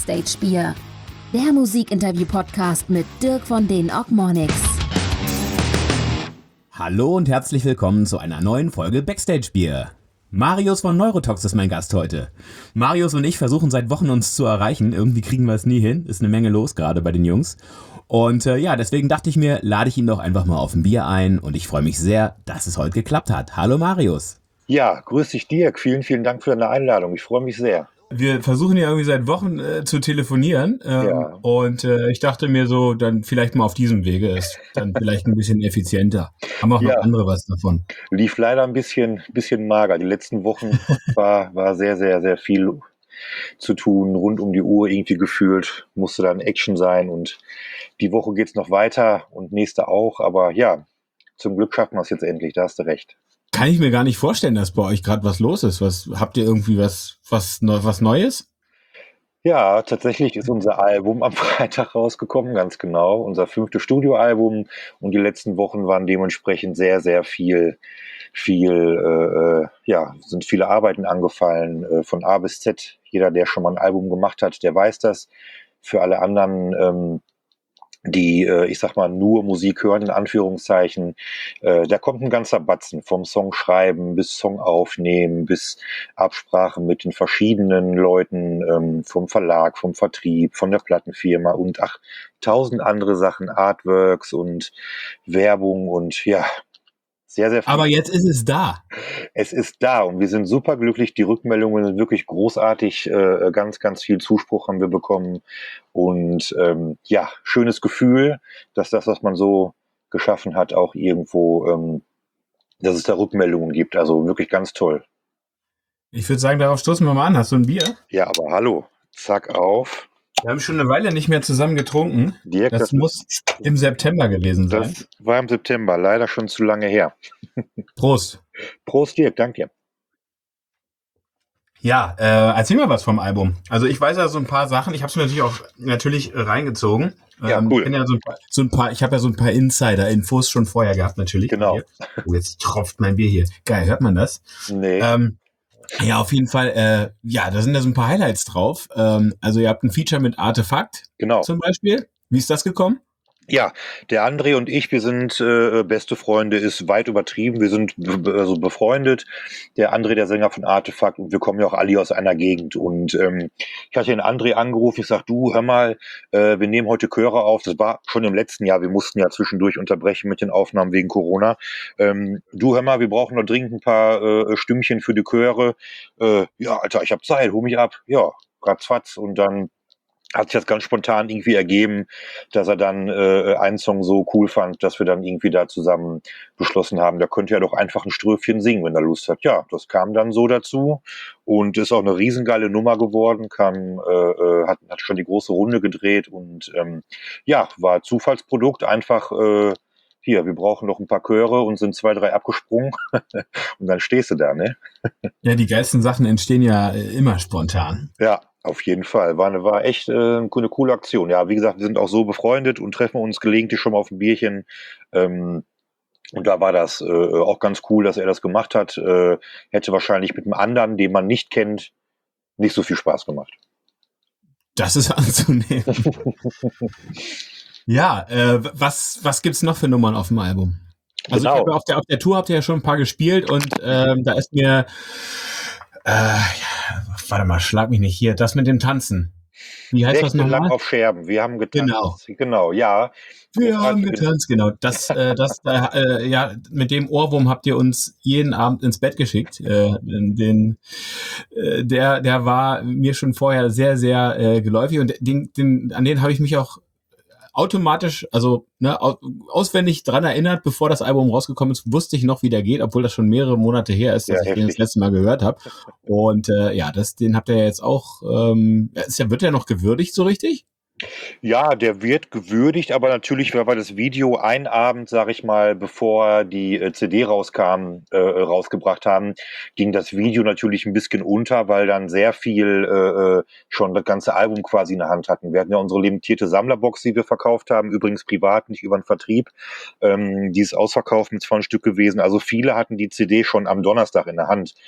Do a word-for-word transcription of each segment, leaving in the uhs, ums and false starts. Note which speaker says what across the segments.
Speaker 1: Backstage Bier, der Musikinterview-Podcast mit Dirk von den Ogmonics.
Speaker 2: Hallo und herzlich willkommen zu einer neuen Folge Backstage Bier. Marius von Neurotox ist mein Gast heute. Marius und ich versuchen seit Wochen uns zu erreichen, irgendwie kriegen wir es nie hin, ist eine Menge los gerade bei den Jungs. Und äh, ja, deswegen dachte ich mir, lade ich ihn doch einfach mal auf ein Bier ein und ich freue mich sehr, dass es heute geklappt hat. Hallo Marius.
Speaker 3: Ja, grüß dich Dirk, vielen, vielen Dank für deine Einladung, ich freue mich sehr.
Speaker 2: Wir versuchen ja irgendwie seit Wochen äh, zu telefonieren ähm,
Speaker 3: Ja.
Speaker 2: und äh, ich dachte mir so, dann vielleicht mal auf diesem Wege ist dann vielleicht ein bisschen effizienter. Haben auch noch
Speaker 3: Ja.
Speaker 2: andere was davon.
Speaker 3: Lief leider ein bisschen, bisschen mager. Die letzten Wochen war, war sehr, sehr, sehr viel zu tun, rund um die Uhr irgendwie gefühlt, musste dann Action sein und die Woche geht's noch weiter und nächste auch, aber ja, zum Glück schaffen wir es jetzt endlich, da hast du recht.
Speaker 2: Kann ich mir gar nicht vorstellen, dass bei euch gerade was los ist. Was habt ihr irgendwie was was neu- was Neues?
Speaker 3: Ja, tatsächlich ist unser Album am Freitag rausgekommen, ganz genau. Unser fünftes Studioalbum und die letzten Wochen waren dementsprechend sehr, sehr viel, viel, äh, äh, ja, sind viele Arbeiten angefallen, äh, von A bis Z. Jeder, der schon mal ein Album gemacht hat, der weiß das. Für alle anderen, ähm, die, äh, ich sag mal, nur Musik hören, in Anführungszeichen, äh, da kommt ein ganzer Batzen vom Song schreiben bis Song aufnehmen, bis Absprache mit den verschiedenen Leuten, ähm, vom Verlag, vom Vertrieb, von der Plattenfirma und ach, tausend andere Sachen, Artworks und Werbung und ja, sehr, sehr viel.
Speaker 2: Aber jetzt ist es da.
Speaker 3: Es ist da und wir sind super glücklich. Die Rückmeldungen sind wirklich großartig. Äh, ganz, ganz viel Zuspruch haben wir bekommen. Und ähm, ja, schönes Gefühl, dass das, was man so geschaffen hat, auch irgendwo, ähm, dass es da Rückmeldungen gibt. Also wirklich ganz toll.
Speaker 2: Ich würde sagen, darauf stoßen wir mal an. Hast du ein Bier?
Speaker 3: Ja, aber hallo, zack auf.
Speaker 2: Wir haben schon eine Weile nicht mehr zusammen getrunken.
Speaker 3: Dirk,
Speaker 2: Das
Speaker 3: das,
Speaker 2: muss im September gewesen sein.
Speaker 3: das war im September, leider schon zu lange her.
Speaker 2: Prost.
Speaker 3: Prost, Dirk, danke dir.
Speaker 2: Ja, äh, erzähl mal was vom Album. Also ich weiß ja so ein paar Sachen. Ich habe es mir natürlich auch natürlich äh, reingezogen.
Speaker 3: Ja,
Speaker 2: ähm,
Speaker 3: cool.
Speaker 2: Ich bin ja so ein paar, so ein paar ich habe ja so ein paar Insider-Infos schon vorher gehabt natürlich.
Speaker 3: Genau.
Speaker 2: Oh, jetzt tropft mein Bier hier. Geil, hört man das?
Speaker 3: Nee.
Speaker 2: Ähm, ja, auf jeden Fall. Äh, ja, da sind ja so ein paar Highlights drauf. Ähm, also ihr habt ein Feature mit Artefakt
Speaker 3: Genau.
Speaker 2: zum Beispiel. Wie ist das gekommen?
Speaker 3: Ja, der André und ich, wir sind äh, beste Freunde, ist weit übertrieben. Wir sind be- be- also befreundet. Der André, der Sänger von Artefakt, und wir kommen ja auch alle aus einer Gegend. Und ähm, ich hatte den André angerufen, ich sag, du, hör mal, äh, wir nehmen heute Chöre auf. Das war schon im letzten Jahr, wir mussten ja zwischendurch unterbrechen mit den Aufnahmen wegen Corona. Ähm, du, hör mal, wir brauchen noch dringend ein paar äh, Stimmchen für die Chöre. Äh, ja, Alter, ich hab Zeit, hol mich ab. Ja, ratzfatz. Und dann hat sich das ganz spontan irgendwie ergeben, dass er dann äh, einen Song so cool fand, dass wir dann irgendwie da zusammen beschlossen haben, da könnte er doch einfach ein Ströfchen singen, wenn er Lust hat. Ja, das kam dann so dazu und ist auch eine riesengeile Nummer geworden, kam, äh, äh, hat, hat schon die große Runde gedreht und ähm, ja, war Zufallsprodukt, einfach äh, hier, wir brauchen noch ein paar Chöre und sind zwei, drei abgesprungen und dann stehst du da, ne?
Speaker 2: Ja, die geilsten Sachen entstehen ja äh, immer spontan.
Speaker 3: Ja, auf jeden Fall. War, eine, war echt äh, eine coole Aktion. Ja, wie gesagt, wir sind auch so befreundet und treffen uns gelegentlich schon mal auf ein Bierchen. Ähm, und da war das äh, auch ganz cool, dass er das gemacht hat. Äh, hätte wahrscheinlich mit einem anderen, den man nicht kennt, nicht so viel Spaß gemacht.
Speaker 2: Das ist anzunehmen. Ja, äh, was, was gibt's noch für Nummern auf dem Album? Also
Speaker 3: Genau.
Speaker 2: ich habe ja auf der, auf der Tour habt ihr ja schon ein paar gespielt und ähm, da ist mir, äh, ja, warte mal, schlag mich nicht hier, das mit dem Tanzen. Wie heißt das
Speaker 3: Nächte lang
Speaker 2: nochmal?
Speaker 3: auf Scherben. Wir haben getanzt.
Speaker 2: Genau.
Speaker 3: Genau, ja.
Speaker 2: Wir
Speaker 3: Großartig
Speaker 2: haben
Speaker 3: bin-
Speaker 2: getanzt, genau. Das, äh, das, äh, äh, ja, mit dem Ohrwurm habt ihr uns jeden Abend ins Bett geschickt. Äh, den, äh, der, der war mir schon vorher sehr, sehr äh, geläufig und den, den, an den habe ich mich auch automatisch, also ne, au- auswendig dran erinnert, bevor das Album rausgekommen ist, wusste ich noch, wie der geht, obwohl das schon mehrere Monate her ist, dass
Speaker 3: Ja,
Speaker 2: ich den das
Speaker 3: heftig.
Speaker 2: letzte Mal gehört habe. Und äh, ja, das, den habt ihr jetzt auch, ähm, ist ja, wird der noch gewürdigt so richtig?
Speaker 3: Ja, der wird gewürdigt, aber natürlich, weil wir das Video einen Abend, sag ich mal, bevor die äh, C D rauskam, äh, rausgebracht haben, ging das Video natürlich ein bisschen unter, weil dann sehr viel äh, äh, schon das ganze Album quasi in der Hand hatten. Wir hatten ja unsere limitierte Sammlerbox, die wir verkauft haben, übrigens privat, nicht über den Vertrieb. Ähm, die ist ausverkauft mit zwanzig Stück gewesen. Also viele hatten die C D schon am Donnerstag in der Hand.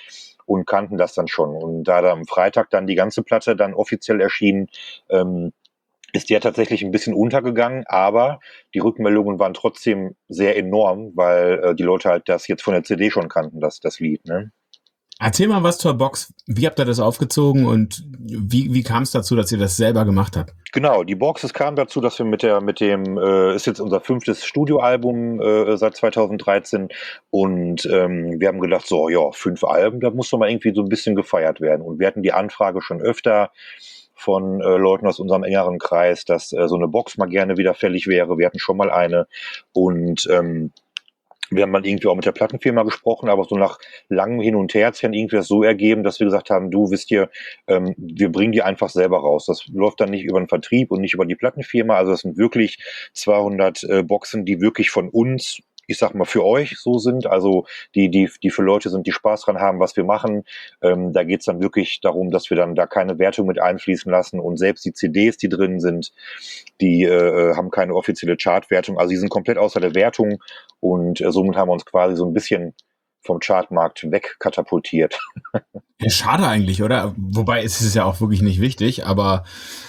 Speaker 3: und kannten das dann schon. Und da da am Freitag dann die ganze Platte dann offiziell erschien, ähm, ist die ja tatsächlich ein bisschen untergegangen, aber die Rückmeldungen waren trotzdem sehr enorm, weil äh, die Leute halt das jetzt von der C D schon kannten, das, das Lied, ne?
Speaker 2: Erzähl mal was zur Box. Wie habt ihr das aufgezogen und wie, wie kam es dazu, dass ihr das selber gemacht habt?
Speaker 3: Genau, die Box, es kam dazu, dass wir mit der, mit dem, äh, ist jetzt unser fünftes Studioalbum äh, seit zweitausenddreizehn und ähm, wir haben gedacht, so, ja, fünf Alben, da muss doch mal irgendwie so ein bisschen gefeiert werden. Und wir hatten die Anfrage schon öfter von äh, Leuten aus unserem engeren Kreis, dass äh, so eine Box mal gerne wieder fällig wäre. Wir hatten schon mal eine und ähm, wir haben dann irgendwie auch mit der Plattenfirma gesprochen, aber so nach langem Hin und Her hat sich dann irgendwie das so ergeben, dass wir gesagt haben, du, wisst ihr, ähm, wir bringen die einfach selber raus. Das läuft dann nicht über den Vertrieb und nicht über die Plattenfirma. Also das sind wirklich zweihundert äh, Boxen, die wirklich von uns, ich sag mal, für euch so sind, also die, die, die für Leute sind, die Spaß dran haben, was wir machen. Ähm, da geht's dann wirklich darum, dass wir dann da keine Wertung mit einfließen lassen und selbst die C Ds, die drin sind, die äh, haben keine offizielle Chartwertung, also die sind komplett außer der Wertung und äh, somit haben wir uns quasi so ein bisschen vom Chartmarkt wegkatapultiert.
Speaker 2: Ja, schade eigentlich, oder? Wobei es ist ja auch wirklich nicht wichtig, aber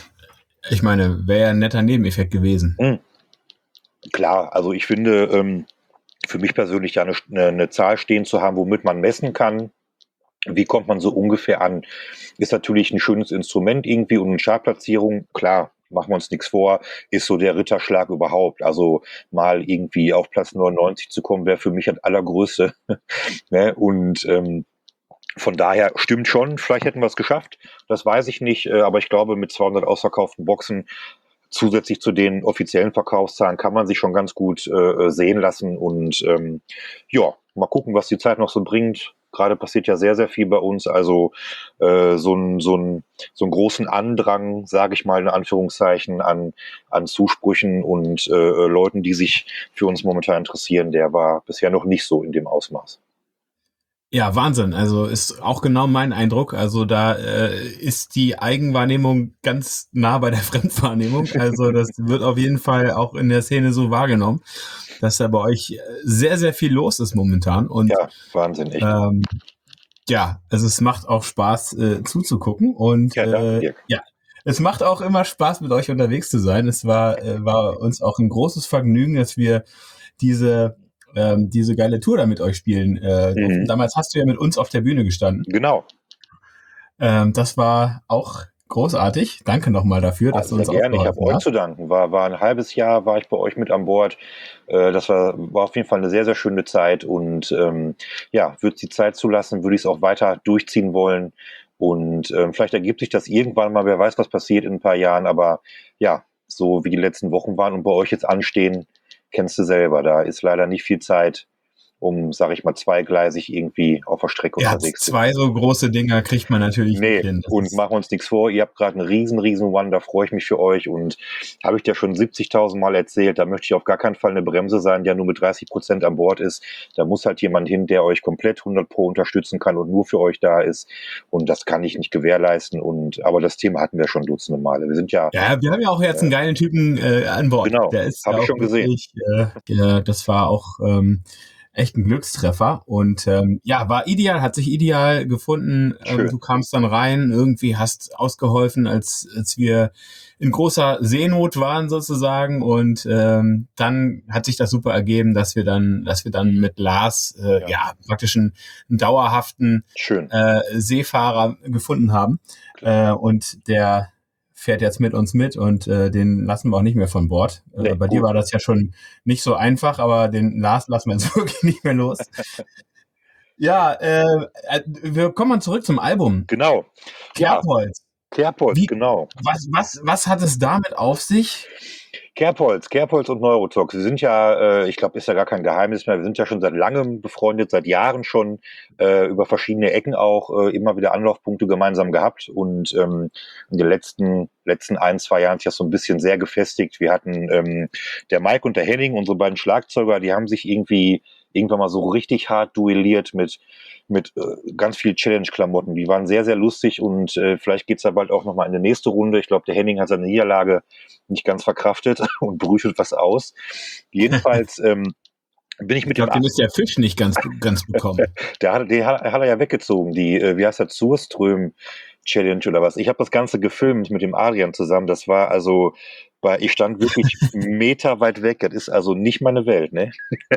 Speaker 2: ich meine, wäre ja ein netter Nebeneffekt gewesen.
Speaker 3: Mhm. Klar, also ich finde, ähm, für mich persönlich ja eine, eine, eine Zahl stehen zu haben, womit man messen kann, wie kommt man so ungefähr an, ist natürlich ein schönes Instrument irgendwie und eine Chartplatzierung, klar, machen wir uns nichts vor, ist so der Ritterschlag überhaupt. Also mal irgendwie auf Platz neunundneunzig zu kommen, wäre für mich das Allergrößte. Ne? Und ähm, von daher stimmt schon, vielleicht hätten wir es geschafft, das weiß ich nicht, äh, aber ich glaube, mit zweihundert ausverkauften Boxen zusätzlich zu den offiziellen Verkaufszahlen kann man sich schon ganz gut äh, sehen lassen und ähm, ja, mal gucken, was die Zeit noch so bringt. Gerade passiert ja sehr, sehr viel bei uns, also äh, so ein so ein so einen großen Andrang, sage ich mal in Anführungszeichen, an an Zusprüchen und äh, Leuten, die sich für uns momentan interessieren, der war bisher noch nicht so in dem Ausmaß.
Speaker 2: Ja, Wahnsinn. Also ist auch genau mein Eindruck. Also da äh, ist die Eigenwahrnehmung ganz nah bei der Fremdwahrnehmung. Also das wird auf jeden Fall auch in der Szene so wahrgenommen, dass da bei euch sehr, sehr viel los ist momentan. Und
Speaker 3: ja, Wahnsinn, echt.
Speaker 2: Ähm, ja, also es macht auch Spaß äh, zuzugucken und
Speaker 3: ja, danke,
Speaker 2: äh,
Speaker 3: Dirk.
Speaker 2: ja, es macht auch immer Spaß, mit euch unterwegs zu sein. Es war, äh, war uns auch ein großes Vergnügen, dass wir diese ähm, diese geile Tour da mit euch spielen äh, durften.
Speaker 3: Mhm.
Speaker 2: Damals hast du ja mit uns auf der Bühne gestanden.
Speaker 3: Genau.
Speaker 2: Ähm, das war auch großartig. Danke nochmal dafür, dass
Speaker 3: Also
Speaker 2: du
Speaker 3: sehr
Speaker 2: uns
Speaker 3: gerne, ich habe
Speaker 2: ausgeholfen
Speaker 3: euch
Speaker 2: hast.
Speaker 3: zu danken. War, war ein halbes Jahr, war ich bei euch mit an Bord. Äh, das war, war auf jeden Fall eine sehr, sehr schöne Zeit und ähm, ja, würde es die Zeit zulassen, würde ich es auch weiter durchziehen wollen und ähm, vielleicht ergibt sich das irgendwann mal, wer weiß, was passiert in ein paar Jahren, aber ja, so wie die letzten Wochen waren und bei euch jetzt anstehen, kennst du selber, da ist leider nicht viel Zeit, um, sag ich mal, zweigleisig irgendwie auf der Strecke
Speaker 2: Ja,
Speaker 3: unterwegs zu sein.
Speaker 2: zwei so große Dinger kriegt man natürlich
Speaker 3: Nee,
Speaker 2: nicht hin. Das
Speaker 3: und
Speaker 2: ist-
Speaker 3: machen wir uns nichts vor, ihr habt gerade einen riesen, riesen One, da freue ich mich für euch und habe ich dir schon siebzigtausend Mal erzählt, da möchte ich auf gar keinen Fall eine Bremse sein, der nur mit dreißig Prozent an Bord ist. Da muss halt jemand hin, der euch komplett hundert Pro unterstützen kann und nur für euch da ist und das kann ich nicht gewährleisten und, aber das Thema hatten wir schon dutzende Male. Wir sind ja,
Speaker 2: Ja, wir haben ja auch jetzt einen geilen Typen äh, an Bord.
Speaker 3: genau,
Speaker 2: Der ist
Speaker 3: habe
Speaker 2: ja
Speaker 3: ich
Speaker 2: auch
Speaker 3: schon gesehen.
Speaker 2: wirklich, äh, der, das war auch ähm, echt ein Glückstreffer und ähm, ja, war ideal, hat sich ideal gefunden. Ähm,
Speaker 3: Schön.
Speaker 2: du kamst dann rein, irgendwie hast ausgeholfen, als als wir in großer Seenot waren sozusagen und ähm, dann hat sich das super ergeben, dass wir dann, dass wir dann mit Lars äh,
Speaker 3: Ja.
Speaker 2: ja. praktisch einen, einen dauerhaften
Speaker 3: Schön.
Speaker 2: äh, Seefahrer gefunden haben äh, und der fährt jetzt mit uns mit und äh, den lassen wir auch nicht mehr von Bord.
Speaker 3: Nee,
Speaker 2: äh, bei
Speaker 3: gut.
Speaker 2: dir war das ja schon nicht so einfach, aber den Lars lassen wir jetzt wirklich nicht mehr los. Ja, äh, äh, wir kommen mal zurück zum Album.
Speaker 3: Genau. Ja,
Speaker 2: Kerbholz.
Speaker 3: Kerbholz,
Speaker 2: Wie-
Speaker 3: genau.
Speaker 2: Was, was, was hat es damit auf sich?
Speaker 3: Kerbholz, Kerbholz und Neurotox. Wir sind ja, äh, ich glaube, ist ja gar kein Geheimnis mehr. Wir sind ja schon seit langem befreundet, seit Jahren schon äh, über verschiedene Ecken auch äh, immer wieder Anlaufpunkte gemeinsam gehabt. Und ähm, in den letzten letzten ein, zwei Jahren ist das so ein bisschen sehr gefestigt. Wir hatten ähm, der Mike und der Henning, unsere beiden Schlagzeuger, die haben sich irgendwie irgendwann mal so richtig hart duelliert mit mit äh, ganz viel Challenge-Klamotten. Die waren sehr, sehr lustig und äh, vielleicht geht's da bald auch nochmal in die nächste Runde. Ich glaube, der Henning hat seine Niederlage nicht ganz verkraftet und brütet was aus. Jedenfalls ähm, bin ich
Speaker 2: Ich
Speaker 3: mit dem
Speaker 2: glaube, dem ist der Fisch nicht ganz, ganz bekommen.
Speaker 3: Der hat, den hat, hat er ja weggezogen, die, äh, wie heißt das, Surström Challenge oder was. Ich habe das Ganze gefilmt mit dem Adrian zusammen. Das war also, bei, ich stand wirklich Meter weit weg. Das ist also nicht meine Welt, ne?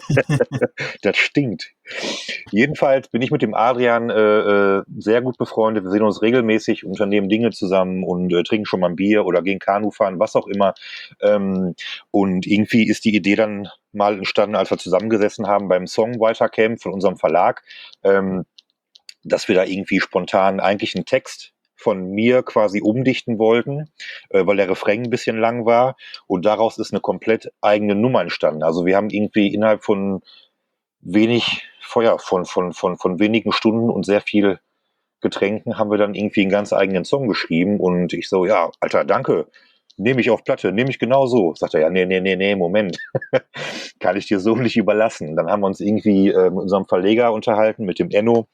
Speaker 3: Das stinkt. Jedenfalls bin ich mit dem Adrian äh, äh, sehr gut befreundet. Wir sehen uns regelmäßig, unternehmen Dinge zusammen und äh, trinken schon mal ein Bier oder gehen Kanu fahren, was auch immer. Ähm, und irgendwie ist die Idee dann mal entstanden, als wir zusammengesessen haben beim Songwriter Camp von unserem Verlag, ähm, dass wir da irgendwie spontan eigentlich einen Text von mir quasi umdichten wollten, äh, weil der Refrain ein bisschen lang war, und daraus ist eine komplett eigene Nummer entstanden. Also wir haben irgendwie innerhalb von wenig Feuer, von, von, von, von wenigen Stunden und sehr viel Getränken haben wir dann irgendwie einen ganz eigenen Song geschrieben, und ich so, ja, Alter, danke, nehme ich auf Platte, nehme ich genau so. Sagt er, ja, nee, nee, nee, nee, Moment, kann ich dir so nicht überlassen. Dann haben wir uns irgendwie äh, mit unserem Verleger unterhalten, mit dem Enno,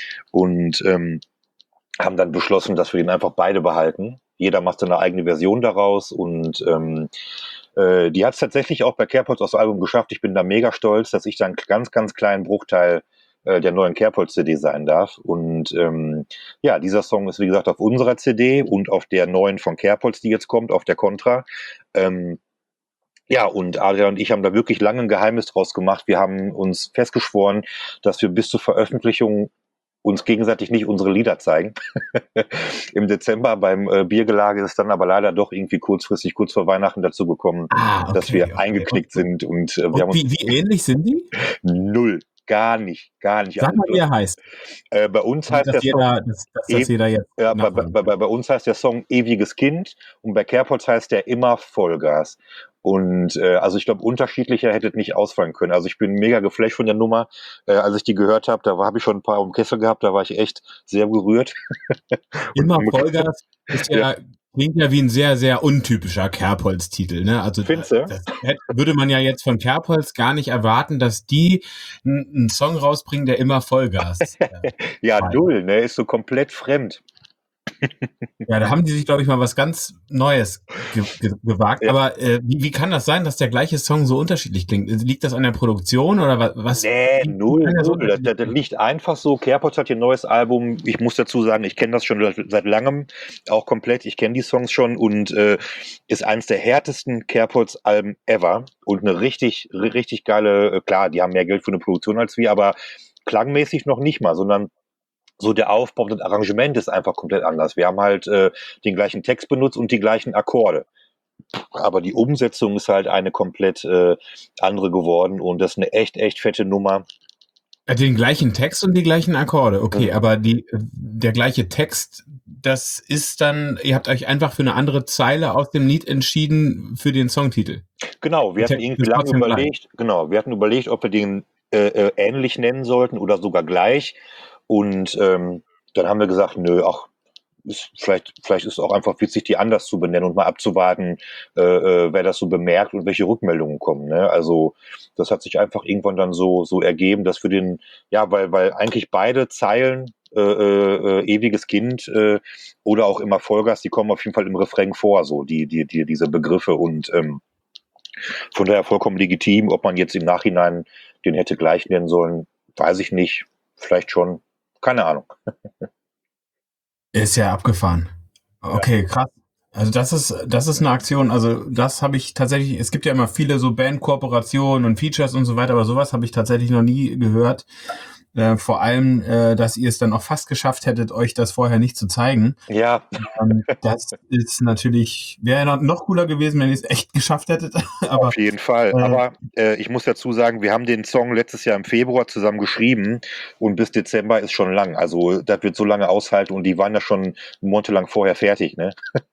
Speaker 3: und ähm, haben dann beschlossen, dass wir den einfach beide behalten. Jeder macht eine eigene Version daraus, und ähm, äh, die hat es tatsächlich auch bei Kerbholz aufs Album geschafft. Ich bin da mega stolz, dass ich da einen ganz, ganz kleinen Bruchteil äh, der neuen Kerbholz-C D sein darf. Und ähm, ja, dieser Song ist, wie gesagt, auf unserer C D und auf der neuen von Kerbholz, die jetzt kommt, auf der Contra. Ähm, ja, und Adrian und ich haben da wirklich lange ein Geheimnis draus gemacht. Wir haben uns festgeschworen, dass wir bis zur Veröffentlichung uns gegenseitig nicht unsere Lieder zeigen. Im Dezember beim äh, Biergelage ist es dann aber leider doch irgendwie kurzfristig, kurz vor Weihnachten dazu gekommen,
Speaker 2: Ah, okay,
Speaker 3: dass wir
Speaker 2: okay.
Speaker 3: eingeknickt sind, und äh, wir
Speaker 2: Und
Speaker 3: haben uns
Speaker 2: wie, wie ähnlich sind die?
Speaker 3: null, gar nicht, gar nicht.
Speaker 2: Sag mal, wie er heißt.
Speaker 3: Äh, bei uns heißt
Speaker 2: dass
Speaker 3: der Song,
Speaker 2: jeder, dass, dass das
Speaker 3: E-
Speaker 2: jeder jetzt
Speaker 3: ja, bei,
Speaker 2: nachvollziehen
Speaker 3: bei, bei, bei uns heißt der Song Ewiges Kind, und bei Kerbholz heißt der immer Vollgas. Und äh, also ich glaube, unterschiedlicher hätte es nicht ausfallen können. Also ich bin mega geflasht von der Nummer. Äh, als ich die gehört habe, da habe ich schon ein paar im Kessel gehabt, da war ich echt sehr berührt.
Speaker 2: Immer
Speaker 3: Und-
Speaker 2: Vollgas ist ja, klingt ja wie ein sehr, sehr untypischer Kerbholz-Titel. Ne? Also
Speaker 3: Findest du?
Speaker 2: das hätte- würde man ja jetzt von Kerbholz gar nicht erwarten, dass die n- einen Song rausbringen, der immer Vollgas. äh,
Speaker 3: Ja,
Speaker 2: Nein.
Speaker 3: null, ne, ist so komplett fremd.
Speaker 2: Ja, da haben die sich, glaube ich, mal was ganz Neues ge ge gewagt.
Speaker 3: Ja.
Speaker 2: Aber äh, wie, wie kann das sein, dass der gleiche Song so unterschiedlich klingt? Liegt das an der Produktion oder wa- was?
Speaker 3: Nee,
Speaker 2: wie-
Speaker 3: null,
Speaker 2: wie kann der so
Speaker 3: null. Das, das, das liegt einfach so. Kerbholz hat ihr neues Album. Ich muss dazu sagen, ich kenne das schon seit- seit langem, auch komplett. Ich kenne die Songs schon, und äh, ist eines der härtesten Kerbholz-Alben ever. Und eine richtig, ri- richtig geile, äh, klar, die haben mehr Geld für eine Produktion als wir, aber klangmäßig noch nicht mal, sondern so der Aufbau und das Arrangement ist einfach komplett anders. Wir haben halt äh, den gleichen Text benutzt und die gleichen Akkorde. Aber die Umsetzung ist halt eine komplett äh, andere geworden, und das ist eine echt, echt fette Nummer.
Speaker 2: Äh, Den gleichen Text und die gleichen Akkorde, okay,
Speaker 3: Mhm.
Speaker 2: aber die, der gleiche Text, das ist dann, ihr habt euch einfach für eine andere Zeile aus dem Lied entschieden für den Songtitel.
Speaker 3: Genau, wir
Speaker 2: Der
Speaker 3: hatten
Speaker 2: Text
Speaker 3: irgendwie
Speaker 2: ist
Speaker 3: lange
Speaker 2: trotzdem gleich.
Speaker 3: überlegt, genau, wir hatten überlegt, ob wir den äh, äh, ähnlich nennen sollten oder sogar gleich. Und ähm, dann haben wir gesagt, nö, ach, ist, vielleicht, vielleicht ist es auch einfach witzig, die anders zu benennen und mal abzuwarten, äh, äh, wer das so bemerkt und welche Rückmeldungen kommen. Ne? Also das hat sich einfach irgendwann dann so, so ergeben, dass wir den, ja, weil, weil eigentlich beide Zeilen, äh, äh, ewiges Kind äh, oder auch immer Vollgas, die kommen auf jeden Fall im Refrain vor, so die, die, die, diese Begriffe, und ähm, von daher vollkommen legitim. Ob man jetzt im Nachhinein den hätte gleich nennen sollen, weiß ich nicht. Vielleicht schon. Keine Ahnung.
Speaker 2: Ist ja abgefahren. Okay, krass. Also das ist, das ist eine Aktion, also das habe ich tatsächlich, es gibt ja immer viele so Bandkooperationen und Features und so weiter, aber sowas habe ich tatsächlich noch nie gehört. Äh, vor allem, äh, dass ihr es dann auch fast geschafft hättet, euch das vorher nicht zu zeigen.
Speaker 3: Ja,
Speaker 2: Ähm, das ist natürlich, wäre noch, noch cooler gewesen, wenn ihr es echt geschafft hättet. Aber
Speaker 3: auf jeden Fall.
Speaker 2: äh,
Speaker 3: Aber äh, ich muss dazu sagen, wir haben den Song letztes Jahr im Februar zusammen geschrieben, und bis Dezember ist schon lang. Also das wird so lange aushalten, und die waren ja schon monatelang vorher fertig. Ne?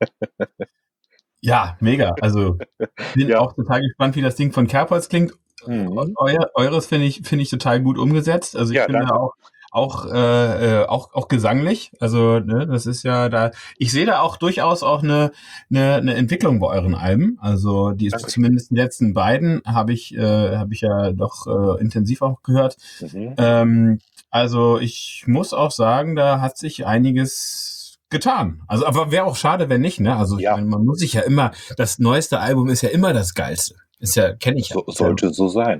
Speaker 2: ja, mega. Also bin
Speaker 3: Ja.
Speaker 2: auch total gespannt, wie das Ding von Kerbholz klingt.
Speaker 3: Mhm.
Speaker 2: Euer, eures finde ich, finde ich total gut umgesetzt. Also ich
Speaker 3: Ja,
Speaker 2: finde
Speaker 3: danke.
Speaker 2: auch, auch, äh, äh, auch, auch gesanglich. Also, ne, das ist ja da, ich sehe da auch durchaus auch eine, eine, eine Entwicklung bei euren Alben. Also, die ist
Speaker 3: Danke.
Speaker 2: zumindest die letzten beiden habe ich, äh, habe ich ja doch äh, intensiv auch gehört.
Speaker 3: Mhm.
Speaker 2: Ähm, also, ich muss auch sagen, da hat sich einiges getan. Also, aber wäre auch schade, wenn nicht, ne? Also, ich
Speaker 3: Ja.
Speaker 2: meine, man muss sich ja immer, das neueste Album ist ja immer das geilste. Ist ja, kenne ich ja.
Speaker 3: So, sollte so sein.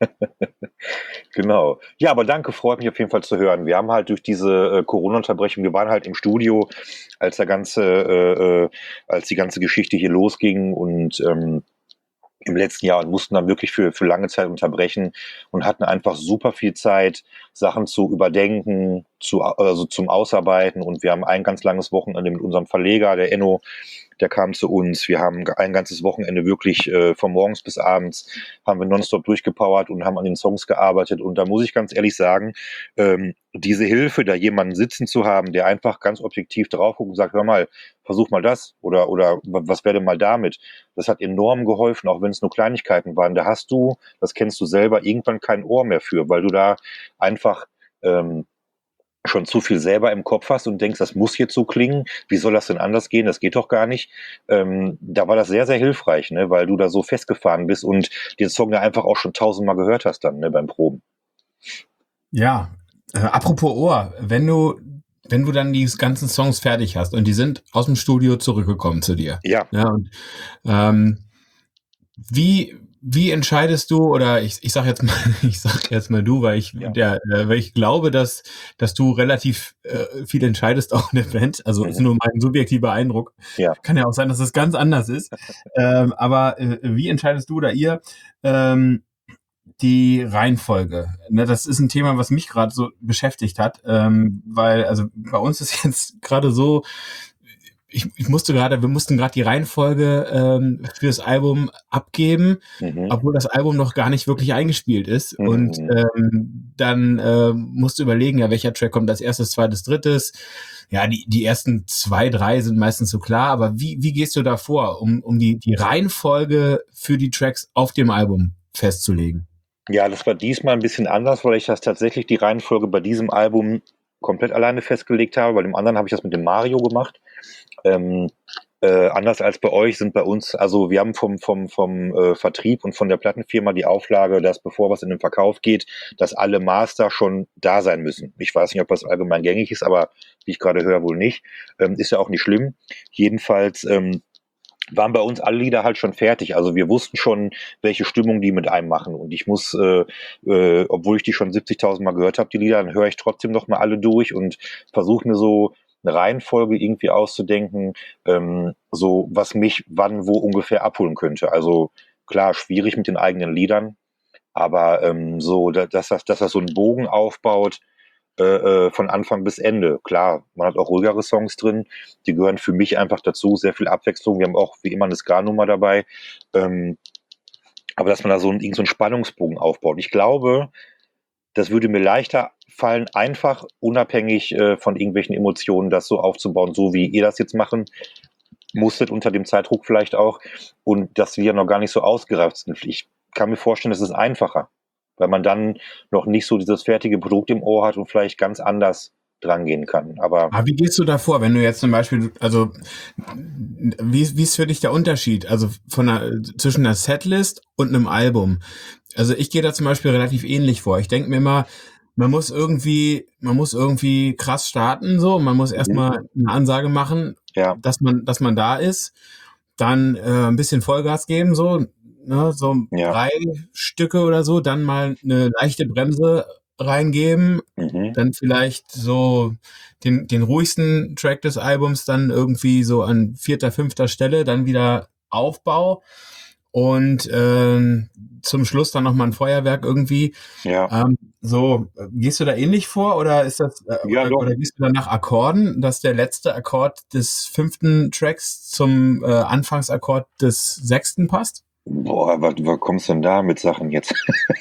Speaker 3: Genau. Ja, aber danke, freut mich auf jeden Fall zu hören. Wir haben halt durch diese äh, Corona-Unterbrechung, wir waren halt im Studio, als der ganze, äh, äh, als die ganze Geschichte hier losging und ähm, im letzten Jahr und mussten dann wirklich für, für lange Zeit unterbrechen und hatten einfach super viel Zeit, Sachen zu überdenken, zu, also zum Ausarbeiten. Und wir haben ein ganz langes Wochenende mit unserem Verleger, der Enno, der kam zu uns. Wir haben ein ganzes Wochenende wirklich äh, von morgens bis abends haben wir nonstop durchgepowert und haben an den Songs gearbeitet. Und da muss ich ganz ehrlich sagen, ähm, diese Hilfe, da jemanden sitzen zu haben, der einfach ganz objektiv drauf guckt und sagt, hör mal, versuch mal das oder, oder was wäre denn mal damit? Das hat enorm geholfen, auch wenn es nur Kleinigkeiten waren. Da hast du, das kennst du selber, irgendwann kein Ohr mehr für, weil du da einfach ähm, schon zu viel selber im Kopf hast und denkst, das muss jetzt so klingen, wie soll das denn anders gehen, das geht doch gar nicht. Ähm, da war das sehr, sehr hilfreich, ne, weil du da so festgefahren bist und den Song ja einfach auch schon tausendmal gehört hast dann, ne, beim Proben.
Speaker 2: Ja, äh, apropos Ohr, wenn du, wenn du dann die ganzen Songs fertig hast und die sind aus dem Studio zurückgekommen zu dir.
Speaker 3: Ja.
Speaker 2: Ja, und, ähm, wie, wie entscheidest du, oder ich, ich sag jetzt mal, ich sag jetzt mal du, weil ich,
Speaker 3: Ja.
Speaker 2: der, äh, weil ich glaube, dass, dass du relativ äh, viel entscheidest auch in der Band. Also
Speaker 3: Mhm.
Speaker 2: ist nur mein subjektiver Eindruck.
Speaker 3: Ja.
Speaker 2: Kann ja auch sein, dass es ganz anders ist. ähm, aber äh, wie entscheidest du oder ihr ähm, die Reihenfolge? Ne, das ist ein Thema, was mich gerade so beschäftigt hat, ähm, weil also bei uns ist jetzt gerade so, ich, ich musste gerade, wir mussten gerade die Reihenfolge ähm, fürs Album abgeben,
Speaker 3: Mhm.
Speaker 2: obwohl das Album noch gar nicht wirklich eingespielt ist.
Speaker 3: Mhm.
Speaker 2: Und ähm, dann äh, musst du überlegen, ja, welcher Track kommt als erstes, zweites, drittes. Ja, die, die ersten zwei, drei sind meistens so klar, aber wie, wie gehst du da vor, um, um die, die Reihenfolge für die Tracks auf dem Album festzulegen?
Speaker 3: Ja, das war diesmal ein bisschen anders, weil ich das tatsächlich die Reihenfolge bei diesem Album komplett alleine festgelegt habe. Bei dem anderen habe ich das mit dem Mario gemacht. Ähm, äh, anders als bei euch sind bei uns, also wir haben vom, vom, vom äh, Vertrieb und von der Plattenfirma die Auflage, dass bevor was in den Verkauf geht, dass alle Master schon da sein müssen. Ich weiß nicht, ob das allgemein gängig ist, aber wie ich gerade höre, wohl nicht. Ähm, ist ja auch nicht schlimm. Jedenfalls ähm, waren bei uns alle Lieder halt schon fertig. Also wir wussten schon, welche Stimmung die mit einem machen. Und ich muss, äh, äh, obwohl ich die schon siebzigtausend Mal gehört habe, die Lieder, dann höre ich trotzdem noch mal alle durch und versuche mir so eine Reihenfolge irgendwie auszudenken, ähm, so was mich wann wo ungefähr abholen könnte. Also klar, schwierig mit den eigenen Liedern, aber ähm, so, dass das, dass das so einen Bogen aufbaut, äh, von Anfang bis Ende. Klar, man hat auch ruhigere Songs drin, die gehören für mich einfach dazu, sehr viel Abwechslung. Wir haben auch wie immer eine Ska-Nummer dabei, ähm, aber dass man da so einen, irgend so einen Spannungsbogen aufbaut. Ich glaube, das würde mir leichter fallen, einfach unabhängig äh, von irgendwelchen Emotionen das so aufzubauen, so wie ihr das jetzt machen musstet, unter dem Zeitdruck vielleicht auch, und dass wir noch gar nicht so ausgereift sind. Ich kann mir vorstellen, es ist einfacher, weil man dann noch nicht so dieses fertige Produkt im Ohr hat und vielleicht ganz anders dran gehen kann. Aber
Speaker 2: Aber wie gehst du da vor, wenn du jetzt zum Beispiel, also wie, wie ist für dich der Unterschied, also von einer, zwischen einer Setlist und einem Album? Also ich gehe da zum Beispiel relativ ähnlich vor. Ich denke mir immer, man muss irgendwie, man muss irgendwie krass starten, so, man muss erstmal eine Ansage machen,
Speaker 3: ja,
Speaker 2: dass man, dass man da ist, dann äh, ein bisschen Vollgas geben, so, ne, so
Speaker 3: Ja.
Speaker 2: drei Stücke oder so, dann mal eine leichte Bremse reingeben,
Speaker 3: mhm.
Speaker 2: dann vielleicht so den, den ruhigsten Track des Albums dann irgendwie so an vierter, fünfter Stelle, dann wieder Aufbau und ähm, zum Schluss dann nochmal ein Feuerwerk irgendwie.
Speaker 3: ja.
Speaker 2: Ähm, so, äh, gehst du da ähnlich vor oder ist das äh,
Speaker 3: Ja,
Speaker 2: oder,
Speaker 3: doch.
Speaker 2: oder gehst du da nach Akkorden, dass der letzte Akkord des fünften Tracks zum äh, Anfangsakkord des sechsten passt?
Speaker 3: Boah, was, was kommst du denn da mit Sachen jetzt?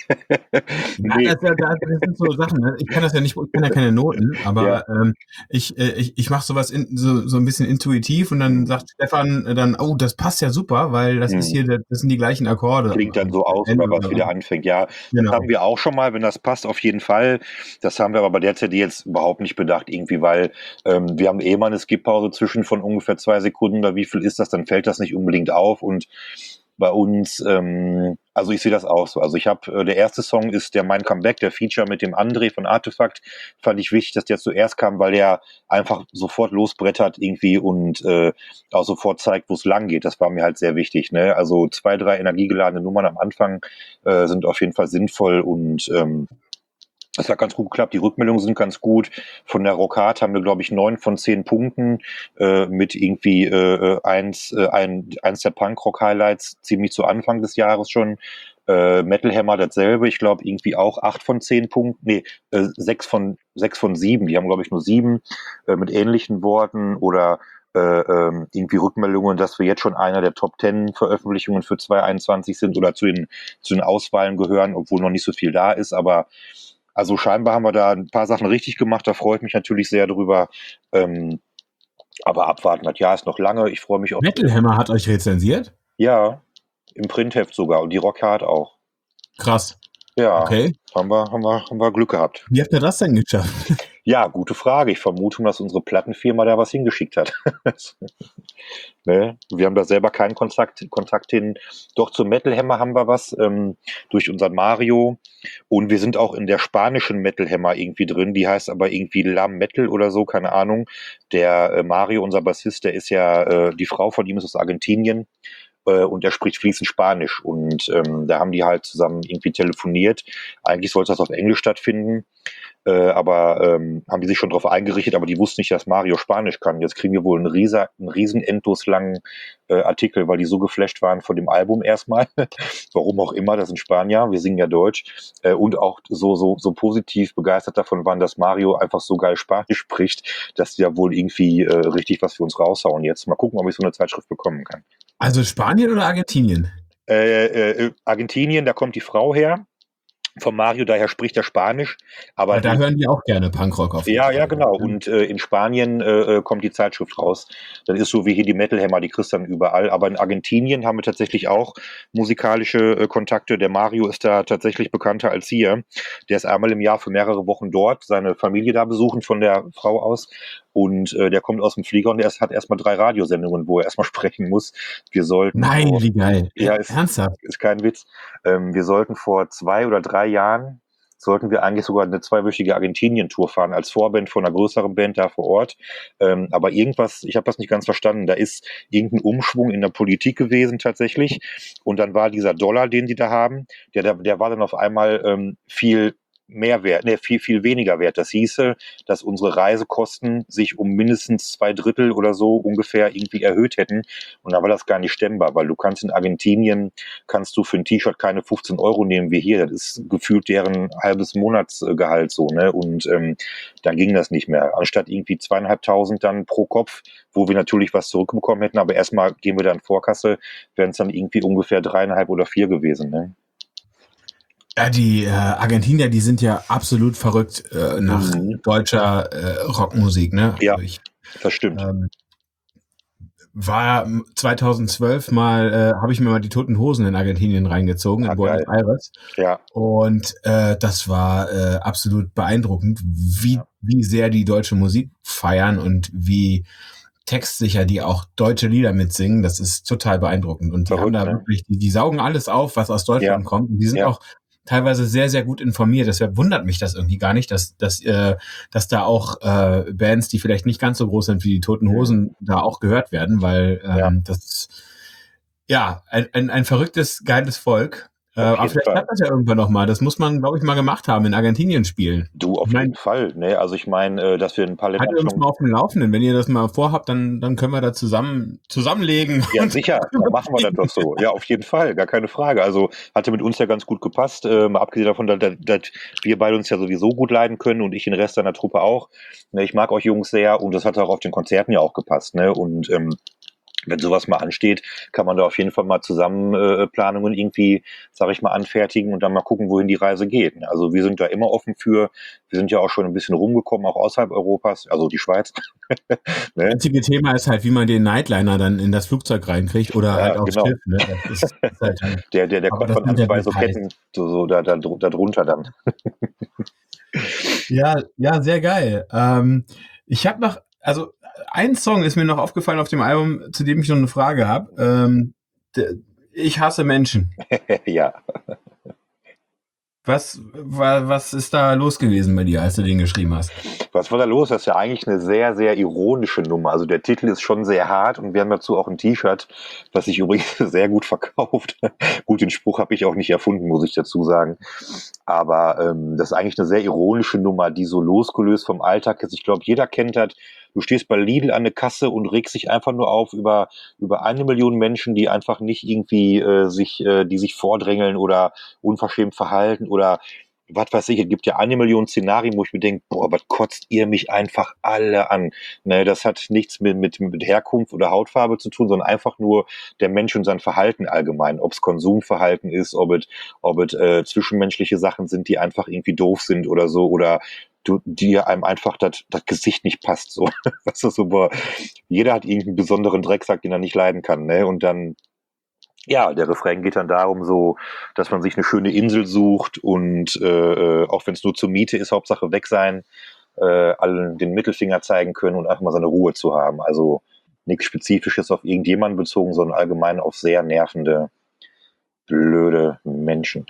Speaker 2: Ja,
Speaker 3: Nee.
Speaker 2: das, das, das sind so Sachen. Ne? Ich kann das ja nicht, ich kann ja keine Noten, aber
Speaker 3: Ja.
Speaker 2: ähm, ich, äh, ich, ich mache sowas in, so, so ein bisschen intuitiv und dann
Speaker 3: Mhm.
Speaker 2: sagt Stefan äh, dann, oh, das passt ja super, weil das ist
Speaker 3: Mhm.
Speaker 2: hier, das sind die gleichen Akkorde.
Speaker 3: Klingt dann so aus,
Speaker 2: Ende
Speaker 3: oder was
Speaker 2: oder
Speaker 3: wieder
Speaker 2: was.
Speaker 3: anfängt. Ja,
Speaker 2: Genau.
Speaker 3: das haben wir auch schon mal, wenn das passt, auf jeden Fall. Das haben wir aber bei der C D jetzt überhaupt nicht bedacht irgendwie, weil ähm, wir haben eh mal eine Skip-Pause zwischen von ungefähr zwei Sekunden, oder wie viel ist das, dann fällt das nicht unbedingt auf und bei uns, ähm, also ich sehe das auch so. Also ich habe, äh, der erste Song ist der Mein Comeback, der Feature mit dem André von Artefakt. Fand ich wichtig, dass der zuerst kam, weil der einfach sofort losbrettert irgendwie und äh, auch sofort zeigt, wo es lang geht. Das war mir halt sehr wichtig. Ne? Also zwei, drei energiegeladene Nummern am Anfang äh, sind auf jeden Fall sinnvoll und ähm, das hat ganz gut geklappt. Die Rückmeldungen sind ganz gut. Von der Rockhard haben wir, glaube ich, neun von zehn Punkten äh, mit irgendwie äh, eins, äh, ein, eins der Punk-Rock-Highlights ziemlich zu Anfang des Jahres schon. Äh, Metal Hammer dasselbe. Ich glaube, irgendwie auch acht von zehn Punkten. Nee, äh, sechs von sechs von sieben. Die haben, glaube ich, nur sieben äh, mit ähnlichen Worten oder äh, ähm, irgendwie Rückmeldungen, dass wir jetzt schon einer der Top zehn Veröffentlichungen für zwanzig einundzwanzig sind oder zu den, zu den Auswahlen gehören, obwohl noch nicht so viel da ist. Aber also scheinbar haben wir da ein paar Sachen richtig gemacht, da freue ich mich natürlich sehr drüber. Ähm, aber abwarten, das Jahr ist noch lange. Ich freue mich auf.
Speaker 2: Metal Hammer hat euch rezensiert?
Speaker 3: Ja, im Printheft sogar und die Rockhard auch.
Speaker 2: Krass.
Speaker 3: Ja,
Speaker 2: okay.
Speaker 3: haben wir, haben wir, haben wir Glück gehabt.
Speaker 2: Wie habt ihr das denn geschafft?
Speaker 3: Ja, gute Frage. Ich vermute, dass unsere Plattenfirma da was hingeschickt hat. Ne? Wir haben da selber keinen Kontakt, Kontakt hin. Doch zum Metal Hammer haben wir was ähm, durch unseren Mario. Und wir sind auch in der spanischen Metal Hammer irgendwie drin. Die heißt aber irgendwie Lam Metal oder so, keine Ahnung. Der äh, Mario, unser Bassist, der ist ja, äh, die Frau von ihm ist aus Argentinien. Äh, und er spricht fließend Spanisch. Und ähm, da haben die halt zusammen irgendwie telefoniert. Eigentlich sollte das auf Englisch stattfinden. Äh, aber ähm, haben die sich schon darauf eingerichtet, aber die wussten nicht, dass Mario Spanisch kann. Jetzt kriegen wir wohl einen, riesen, einen riesen endloslangen äh, Artikel, weil die so geflasht waren von dem Album erstmal. Warum auch immer, das sind Spanier, wir singen ja Deutsch. Äh, und auch so, so, so positiv begeistert davon waren, dass Mario einfach so geil Spanisch spricht, dass die ja wohl irgendwie äh, richtig was für uns raushauen. Jetzt mal gucken, ob ich so eine Zeitschrift bekommen kann.
Speaker 2: Also Spanien oder Argentinien?
Speaker 3: Äh, äh, Argentinien, da kommt die Frau her. Von Mario, daher spricht er Spanisch. Aber
Speaker 2: da hören die auch gerne Punkrock auf.
Speaker 3: Ja, ja, genau. Und äh, in Spanien äh, kommt die Zeitschrift raus. Das ist so wie hier die Metal Hammer, die kriegst du dann überall. Aber in Argentinien haben wir tatsächlich auch musikalische äh, Kontakte. Der Mario ist da tatsächlich bekannter als hier. Der ist einmal im Jahr für mehrere Wochen dort, seine Familie da besuchen von der Frau aus. Und äh, der kommt aus dem Flieger und der ist, hat erstmal drei Radiosendungen, wo er erstmal sprechen muss. Wir sollten.
Speaker 2: Nein,
Speaker 3: vor,
Speaker 2: wie geil.
Speaker 3: Ja, ist,
Speaker 2: ernsthaft?
Speaker 3: Ist kein Witz. Ähm, wir sollten vor zwei oder drei Jahren sollten wir eigentlich sogar eine zweiwöchige Argentinien-Tour fahren, als Vorband von einer größeren Band da vor Ort. Ähm, aber irgendwas, ich habe das nicht ganz verstanden, da ist irgendein Umschwung in der Politik gewesen tatsächlich. Und dann war dieser Dollar, den die da haben, der, der, der war dann auf einmal ähm, viel mehr wert, ne, viel, viel weniger wert. Das hieße, dass unsere Reisekosten sich um mindestens zwei Drittel oder so ungefähr irgendwie erhöht hätten. Und da war das gar nicht stemmbar, weil du kannst in Argentinien, kannst du für ein T-Shirt keine fünfzehn Euro nehmen wie hier. Das ist gefühlt deren halbes Monatsgehalt so, ne? Und ähm, dann ging das nicht mehr. Anstatt irgendwie zweieinhalbtausend dann pro Kopf, wo wir natürlich was zurückbekommen hätten, aber erstmal gehen wir dann Vorkasse, wären es dann irgendwie ungefähr dreieinhalb oder vier gewesen, ne?
Speaker 2: Ja, die äh, Argentinier, die sind ja absolut verrückt äh, nach
Speaker 3: Mhm.
Speaker 2: deutscher äh, Rockmusik, ne?
Speaker 3: Ja,
Speaker 2: also ich,
Speaker 3: das stimmt.
Speaker 2: Ähm, war zweitausendzwölf mal, äh, habe ich mir mal die Toten Hosen in Argentinien reingezogen,
Speaker 3: Ah,
Speaker 2: in Buenos
Speaker 3: geil.
Speaker 2: Aires.
Speaker 3: Ja.
Speaker 2: Und äh, das war äh, absolut beeindruckend, wie,
Speaker 3: Ja.
Speaker 2: wie sehr die deutsche Musik feiern und wie textsicher die auch deutsche Lieder mitsingen. Das ist total beeindruckend. Und die
Speaker 3: Verrückt,
Speaker 2: haben da
Speaker 3: ne?
Speaker 2: wirklich, die, die saugen alles auf, was aus Deutschland
Speaker 3: Ja.
Speaker 2: kommt. Und die sind
Speaker 3: Ja.
Speaker 2: auch teilweise sehr, sehr gut informiert. Deshalb wundert mich das irgendwie gar nicht, dass, dass, äh, dass da auch äh, Bands, die vielleicht nicht ganz so groß sind wie die Toten Hosen, da auch gehört werden, weil ähm,
Speaker 3: Ja.
Speaker 2: das ist ja ein, ein, ein verrücktes, geiles Volk. Äh,
Speaker 3: Auf
Speaker 2: aber
Speaker 3: jeden
Speaker 2: vielleicht
Speaker 3: Fall.
Speaker 2: klappt das ja irgendwann nochmal. Das muss man, glaube ich, mal gemacht haben, in Argentinien spielen.
Speaker 3: Du, auf
Speaker 2: Ich mein,
Speaker 3: jeden Fall. Ne? Also ich meine, äh, dass wir ein paar Länder
Speaker 2: haltet uns
Speaker 3: schon.
Speaker 2: mal auf dem Laufenden. Wenn ihr das mal vorhabt, dann, dann können wir da zusammen zusammenlegen.
Speaker 3: Ja,
Speaker 2: und
Speaker 3: sicher, dann machen wir das doch so. Ja, auf jeden Fall, gar keine Frage. Also hatte mit uns ja ganz gut gepasst. Äh, mal abgesehen davon, dass, dass, dass wir beide uns ja sowieso gut leiden können und ich den Rest seiner Truppe auch. Ne, ich mag euch Jungs sehr und das hat auch auf den Konzerten ja auch gepasst. Ne? Und ähm, wenn sowas mal ansteht, kann man da auf jeden Fall mal zusammen äh, Planungen irgendwie, sag ich mal, anfertigen und dann mal gucken, wohin die Reise geht. Ne? Also wir sind da immer offen für. Wir sind ja auch schon ein bisschen rumgekommen, auch außerhalb Europas, also die Schweiz.
Speaker 2: Das
Speaker 3: Ne?
Speaker 2: einzige Thema ist halt, wie man den Nightliner dann in das Flugzeug reinkriegt oder
Speaker 3: Ja,
Speaker 2: halt aufs
Speaker 3: genau.
Speaker 2: Schiff. Ne? Das ist, ist halt,
Speaker 3: Der, der, der
Speaker 2: aber
Speaker 3: kommt
Speaker 2: das
Speaker 3: von an
Speaker 2: sind ja
Speaker 3: zwei so
Speaker 2: Details.
Speaker 3: Ketten so, so da, da, da drunter dann.
Speaker 2: Ja, ja, sehr geil. Ähm, ich habe noch, also ein Song ist mir noch aufgefallen auf dem Album, zu dem ich noch eine Frage habe. Ähm, der, Ich hasse Menschen.
Speaker 3: Ja.
Speaker 2: Was, wa, was ist da los gewesen bei dir, als du den geschrieben hast?
Speaker 3: Was war da los? Das ist ja eigentlich eine sehr, sehr ironische Nummer. Also der Titel ist schon sehr hart und wir haben dazu auch ein T-Shirt, was sich übrigens sehr gut verkauft. Gut, den Spruch habe ich auch nicht erfunden, muss ich dazu sagen. Aber ähm, das ist eigentlich eine sehr ironische Nummer, die so losgelöst vom Alltag ist. Ich glaube, jeder kennt das. Du stehst bei Lidl an der Kasse und regst dich einfach nur auf über über eine Million Menschen, die einfach nicht irgendwie äh, sich, äh, die sich vordrängeln oder unverschämt verhalten oder was weiß ich. Es gibt ja eine Million Szenarien, wo ich mir denke, boah, was kotzt ihr mich einfach alle an? Ne, das hat nichts mit, mit, mit Herkunft oder Hautfarbe zu tun, sondern einfach nur der Mensch und sein Verhalten allgemein. Ob es Konsumverhalten ist, ob es, ob es äh, zwischenmenschliche Sachen sind, die einfach irgendwie doof sind oder so, oder du, dir einem einfach das das Gesicht nicht passt. So, weißt du, so, boah, jeder hat irgendeinen besonderen Drecksack, den er nicht leiden kann, ne? Und dann, ja, der Refrain geht dann darum so, dass man sich eine schöne Insel sucht und äh, äh, auch wenn es nur zur Miete ist, Hauptsache weg sein, äh, allen den Mittelfinger zeigen können und einfach mal seine Ruhe zu haben. Also nichts Spezifisches auf irgendjemanden bezogen, sondern allgemein auf sehr nervende, blöde Menschen.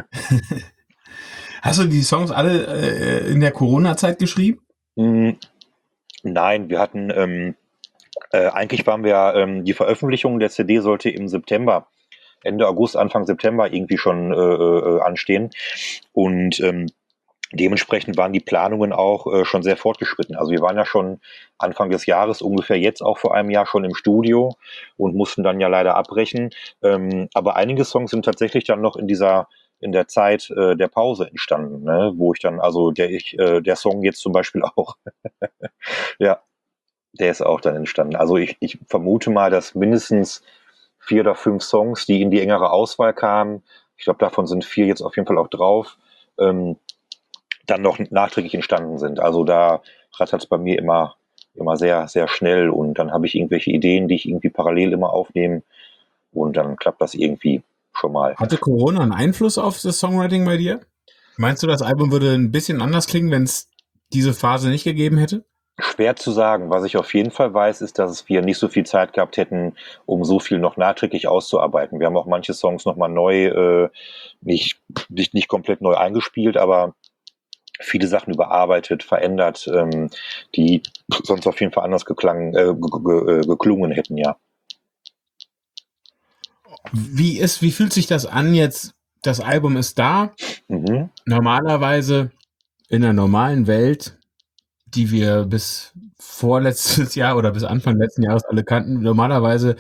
Speaker 2: Hast du die Songs alle äh, in der Corona-Zeit geschrieben?
Speaker 3: Mm, Nein, wir hatten ähm, Äh, eigentlich waren wir, ähm, die Veröffentlichung der C D sollte im September, Ende August, Anfang September irgendwie schon äh, äh, anstehen. Und ähm, dementsprechend waren die Planungen auch äh, schon sehr fortgeschritten. Also wir waren ja schon Anfang des Jahres, ungefähr jetzt auch vor einem Jahr schon im Studio und mussten dann ja leider abbrechen. Ähm, aber einige Songs sind tatsächlich dann noch in dieser in der Zeit äh, der Pause entstanden, ne? Wo ich dann, also der ich, äh, der Song jetzt zum Beispiel auch. Ja, der ist auch dann entstanden. Also ich, ich vermute mal, dass mindestens vier oder fünf Songs, die in die engere Auswahl kamen, ich glaube, davon sind vier jetzt auf jeden Fall auch drauf, ähm, dann noch nachträglich entstanden sind. Also da rattert es bei mir immer, immer sehr, sehr schnell und dann habe ich irgendwelche Ideen, die ich irgendwie parallel immer aufnehme und dann klappt das irgendwie schon mal.
Speaker 2: Hatte Corona einen Einfluss auf das Songwriting bei dir? Meinst du, das Album würde ein bisschen anders klingen, wenn es diese Phase nicht gegeben hätte?
Speaker 3: Schwer zu sagen. Was ich auf jeden Fall weiß, ist, dass wir nicht so viel Zeit gehabt hätten, um so viel noch nachträglich auszuarbeiten. Wir haben auch manche Songs nochmal neu, äh, nicht, nicht, nicht komplett neu eingespielt, aber viele Sachen überarbeitet, verändert, ähm, die sonst auf jeden Fall anders geklangen, äh, ge- ge- geklungen hätten, ja.
Speaker 2: Wie ist, wie fühlt sich das an jetzt? Das Album ist da.
Speaker 3: Mhm.
Speaker 2: Normalerweise in der normalen Welt, die wir bis vorletztes Jahr oder bis Anfang letzten Jahres alle kannten, normalerweise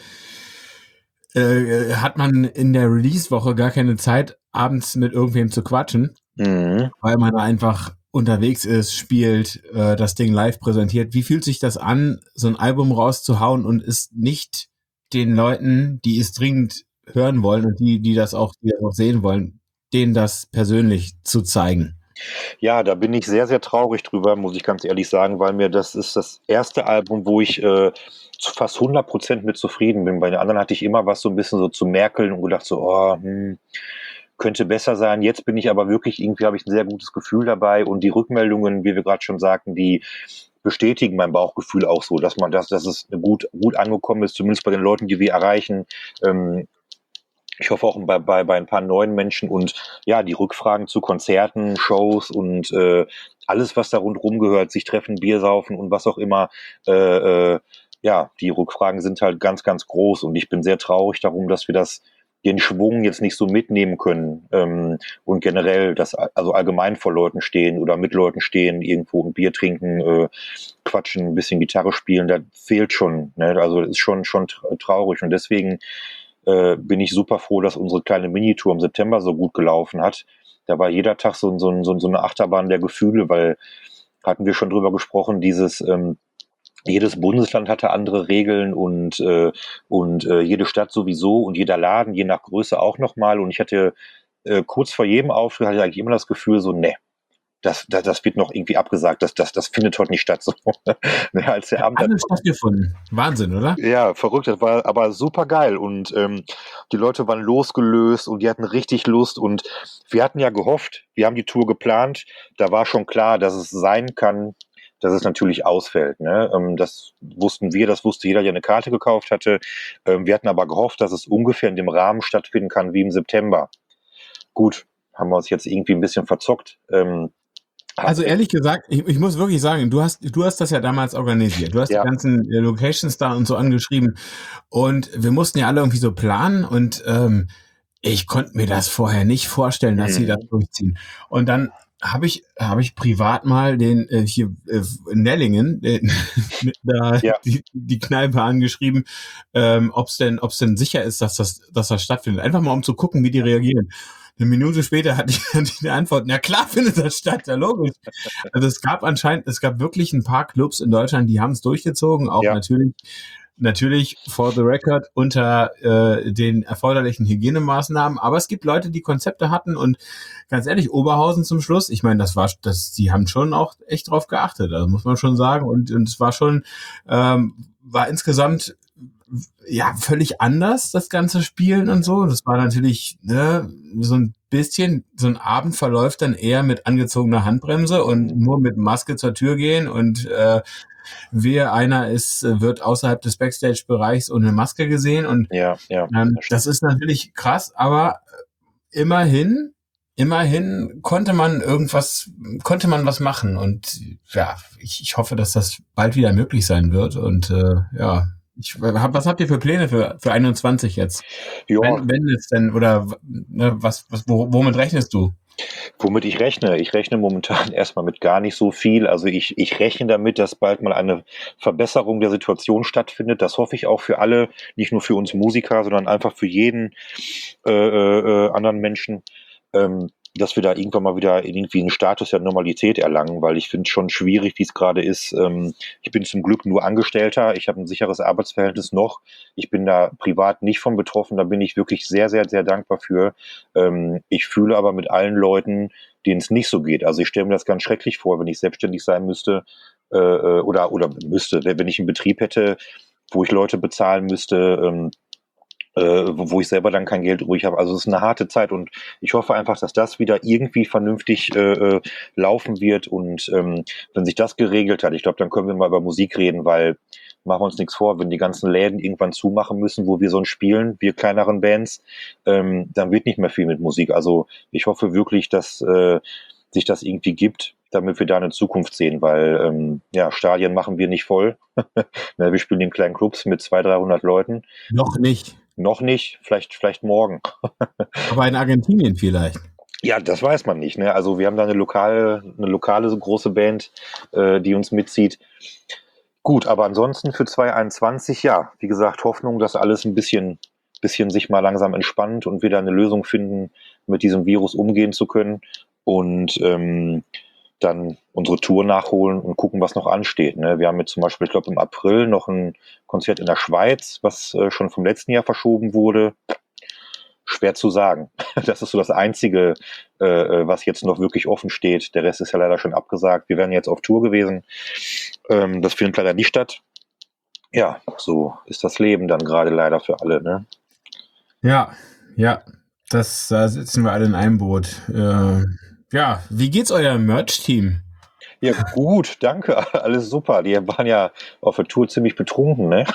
Speaker 2: äh, hat man in der Release-Woche gar keine Zeit, abends mit irgendwem zu quatschen,
Speaker 3: Mhm.
Speaker 2: weil man einfach unterwegs ist, spielt, äh, das Ding live präsentiert. Wie fühlt sich das an, so ein Album rauszuhauen und ist nicht den Leuten, die es dringend hören wollen und die, die das auch, die das auch sehen wollen, denen das persönlich zu zeigen?
Speaker 3: Ja, da bin ich sehr, sehr traurig drüber, muss ich ganz ehrlich sagen, weil mir das ist das erste Album, wo ich äh, zu fast hundert Prozent mit zufrieden bin. Bei den anderen hatte ich immer was so ein bisschen so zu merkeln und gedacht so, oh, hm, könnte besser sein. Jetzt bin ich aber wirklich, irgendwie habe ich ein sehr gutes Gefühl dabei und die Rückmeldungen, wie wir gerade schon sagten, die bestätigen mein Bauchgefühl auch so, dass man das, dass es gut, gut angekommen ist, zumindest bei den Leuten, die wir erreichen. Ähm, ich hoffe auch bei, bei, bei ein paar neuen Menschen und ja, die Rückfragen zu Konzerten, Shows und äh, alles, was da rundherum gehört, sich treffen, Bier saufen und was auch immer, äh, äh, ja, die Rückfragen sind halt ganz, ganz groß und ich bin sehr traurig darum, dass wir das den Schwung jetzt nicht so mitnehmen können ähm, und generell das also allgemein vor Leuten stehen oder mit Leuten stehen, irgendwo ein Bier trinken, äh, quatschen, ein bisschen Gitarre spielen, das fehlt schon. Ne? Also das ist schon schon traurig und deswegen äh, bin ich super froh, dass unsere kleine Minitour im September so gut gelaufen hat. Da war jeder Tag so, so, so, so eine Achterbahn der Gefühle, weil hatten wir schon drüber gesprochen, dieses ähm, jedes Bundesland hatte andere Regeln und äh, und äh, jede Stadt sowieso und jeder Laden, je nach Größe auch nochmal. Und ich hatte äh, kurz vor jedem Auftritt hatte ich eigentlich immer das Gefühl, so, ne, das, das, das wird noch irgendwie abgesagt, das, das, das findet heute nicht statt. So, ne, als der Abend dann,
Speaker 2: Alles stattgefunden. Wahnsinn, oder?
Speaker 3: ja, verrückt, das war aber super geil und ähm, die Leute waren losgelöst und die hatten richtig Lust und wir hatten ja gehofft, wir haben die Tour geplant, da war schon klar, dass es sein kann, dass es natürlich ausfällt. Ne? Ähm, das wussten wir, das wusste jeder, der eine Karte gekauft hatte. Ähm, wir hatten aber gehofft, dass es ungefähr in dem Rahmen stattfinden kann wie im September. Gut, haben wir uns jetzt irgendwie ein bisschen verzockt. Ähm,
Speaker 2: Also ehrlich gesagt, ich, ich muss wirklich sagen, du hast, du hast das ja damals organisiert. Du hast
Speaker 3: Ja.
Speaker 2: die ganzen äh, Locations da und so angeschrieben und wir mussten ja alle irgendwie so planen und ähm, ich konnte mir das vorher nicht vorstellen, dass sie
Speaker 3: Mhm.
Speaker 2: das durchziehen. Und dann habe ich, habe ich privat mal den äh, hier äh, in Nellingen den, da
Speaker 3: Ja.
Speaker 2: die, die Kneipe angeschrieben, ähm, ob es denn, ob es denn sicher ist, dass das, dass das stattfindet. Einfach mal um zu gucken, wie die reagieren. Eine Minute später hatte ich, hatte ich eine Antwort, na klar findet das statt, ja logisch. Also es gab anscheinend, es gab wirklich ein paar Clubs in Deutschland, die haben es durchgezogen, auch
Speaker 3: Ja.
Speaker 2: natürlich, natürlich for the record unter äh, den erforderlichen Hygienemaßnahmen, aber es gibt Leute, die Konzepte hatten und ganz ehrlich, Oberhausen zum Schluss, ich meine, das war, das, die haben schon auch echt drauf geachtet, also muss man schon sagen und, und es war schon, ähm, war insgesamt ja, völlig anders, das ganze Spielen und so. Das war natürlich ne, so ein bisschen, so ein Abend verläuft dann eher mit angezogener Handbremse und nur mit Maske zur Tür gehen und äh, wer einer ist, wird außerhalb des Backstage-Bereichs ohne Maske gesehen und
Speaker 3: Ja, ja.
Speaker 2: ähm, das ist natürlich krass, aber immerhin, immerhin konnte man irgendwas, konnte man was machen und ja, ich, ich hoffe, dass das bald wieder möglich sein wird und äh, ja, ich hab, was habt ihr für Pläne für, für einundzwanzig jetzt?
Speaker 3: Ja.
Speaker 2: Wenn, wenn es denn, oder ne, was, was, wo, womit rechnest du?
Speaker 3: Womit ich rechne? Ich rechne momentan erstmal mit gar nicht so viel. Also ich, ich rechne damit, dass bald mal eine Verbesserung der Situation stattfindet. Das hoffe ich auch für alle, nicht nur für uns Musiker, sondern einfach für jeden äh, äh, anderen Menschen. Ähm, dass wir da irgendwann mal wieder irgendwie einen Status der Normalität erlangen, weil ich finde es schon schwierig, wie es gerade ist. Ähm, ich bin zum Glück nur Angestellter, ich habe ein sicheres Arbeitsverhältnis noch. Ich bin da privat nicht von betroffen, da bin ich wirklich sehr, sehr, sehr dankbar für. Ähm, ich fühle aber mit allen Leuten, denen es nicht so geht. Also ich stelle mir das ganz schrecklich vor, wenn ich selbstständig sein müsste äh, oder, oder müsste, wenn ich einen Betrieb hätte, wo ich Leute bezahlen müsste, ähm, wo ich selber dann kein Geld übrig habe. Also es ist eine harte Zeit und ich hoffe einfach, dass das wieder irgendwie vernünftig äh, laufen wird und ähm, wenn sich das geregelt hat, ich glaube, dann können wir mal über Musik reden, weil machen wir uns nichts vor, wenn die ganzen Läden irgendwann zumachen müssen, wo wir sonst spielen, wir kleineren Bands, ähm, dann wird nicht mehr viel mit Musik. Also ich hoffe wirklich, dass äh, sich das irgendwie gibt, damit wir da eine Zukunft sehen, weil ähm, ja, Stadien machen wir nicht voll. Na, wir spielen in kleinen Clubs mit zweihundert, dreihundert Leuten.
Speaker 2: Noch nicht.
Speaker 3: Noch nicht, vielleicht, vielleicht morgen.
Speaker 2: Aber in Argentinien vielleicht.
Speaker 3: Ja, das weiß man nicht. Ne? Also wir haben da eine lokale, eine lokale große Band, äh, die uns mitzieht. Gut, aber ansonsten für zwanzig einundzwanzig, ja, wie gesagt, Hoffnung, dass alles ein bisschen, bisschen sich mal langsam entspannt und wir da eine Lösung finden, mit diesem Virus umgehen zu können und ähm, dann unsere Tour nachholen und gucken, was noch ansteht. Ne? Wir haben jetzt zum Beispiel, ich glaube, im April noch ein Konzert in der Schweiz, was äh, schon vom letzten Jahr verschoben wurde. Schwer zu sagen. Das ist so das Einzige, äh, was jetzt noch wirklich offen steht. Der Rest ist ja leider schon abgesagt. Wir wären jetzt auf Tour gewesen. Ähm, das findet leider nicht statt. Ja, so ist das Leben dann gerade leider für alle. Ne?
Speaker 2: Ja, ja, das, da sitzen wir alle in einem Boot. Äh, ja, wie geht's eurem Merch-Team?
Speaker 3: Ja, gut, danke. Alles super. Die waren ja auf der Tour ziemlich betrunken, ne?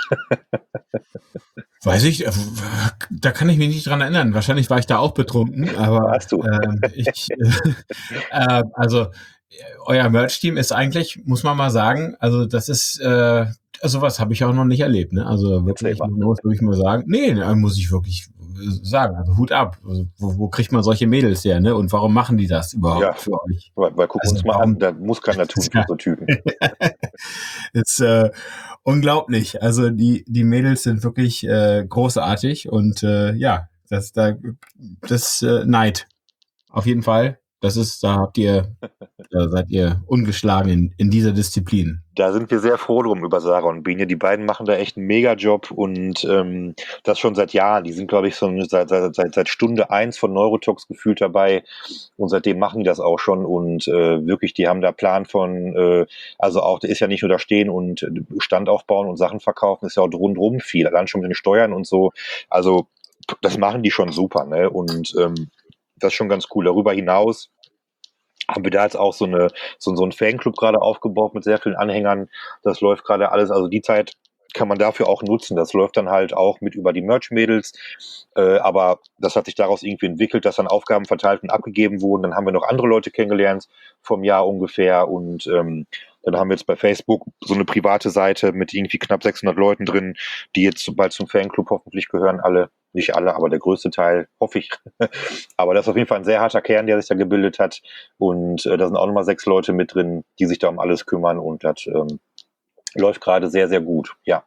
Speaker 2: Weiß ich, da kann ich mich nicht dran erinnern. Wahrscheinlich war ich da auch betrunken, aber
Speaker 3: Warst du.
Speaker 2: äh, ich, äh, also euer Merch-Team ist eigentlich, muss man mal sagen, also das ist, äh, sowas habe ich auch noch nicht erlebt, ne? Also wirklich, muss ich mal sagen. Nee, muss ich wirklich sagen, also Hut ab. Also, wo, wo kriegt man solche Mädels her, ne? Und warum machen die das überhaupt
Speaker 3: Ja,
Speaker 2: für euch?
Speaker 3: Weil, weil guck
Speaker 2: Also
Speaker 3: uns mal
Speaker 2: warum-
Speaker 3: an, da muss keiner tun für so Typen.
Speaker 2: ist äh, unglaublich. Also die die Mädels sind wirklich äh, großartig und äh, ja, das da das äh, Neid auf jeden Fall. Das ist, da habt ihr, da seid ihr ungeschlagen in, in dieser Disziplin.
Speaker 3: Da sind wir sehr froh drum über Sarah und Biene. Die beiden machen da echt einen Mega-Job und ähm, das schon seit Jahren. Die sind, glaube ich, so seit, seit, seit, seit Stunde eins von Neurotox gefühlt dabei und seitdem machen die das auch schon und äh, wirklich, die haben da Plan von, äh, also auch, da ist ja nicht nur da stehen und Stand aufbauen und Sachen verkaufen, ist ja auch rundherum viel, allein schon mit den Steuern und so. Also das machen die schon super, ne? Und ähm, das ist schon ganz cool. Darüber hinaus haben wir da jetzt auch so eine so, so einen Fanclub gerade aufgebaut mit sehr vielen Anhängern. Das läuft gerade alles, also die Zeit kann man dafür auch nutzen. Das läuft dann halt auch mit über die Merch-Mädels. Äh, aber das hat sich daraus irgendwie entwickelt, dass dann Aufgaben verteilt und abgegeben wurden. Dann haben wir noch andere Leute kennengelernt vom Jahr ungefähr. Und ähm, dann haben wir jetzt bei Facebook so eine private Seite mit irgendwie knapp sechshundert Leuten drin, die jetzt bald zum Fanclub hoffentlich gehören. Alle, nicht alle, aber der größte Teil, hoffe ich. Aber das ist auf jeden Fall ein sehr harter Kern, der sich da gebildet hat. Und äh, da sind auch nochmal sechs Leute mit drin, die sich da um alles kümmern. Und das ähm, läuft gerade sehr, sehr gut, ja.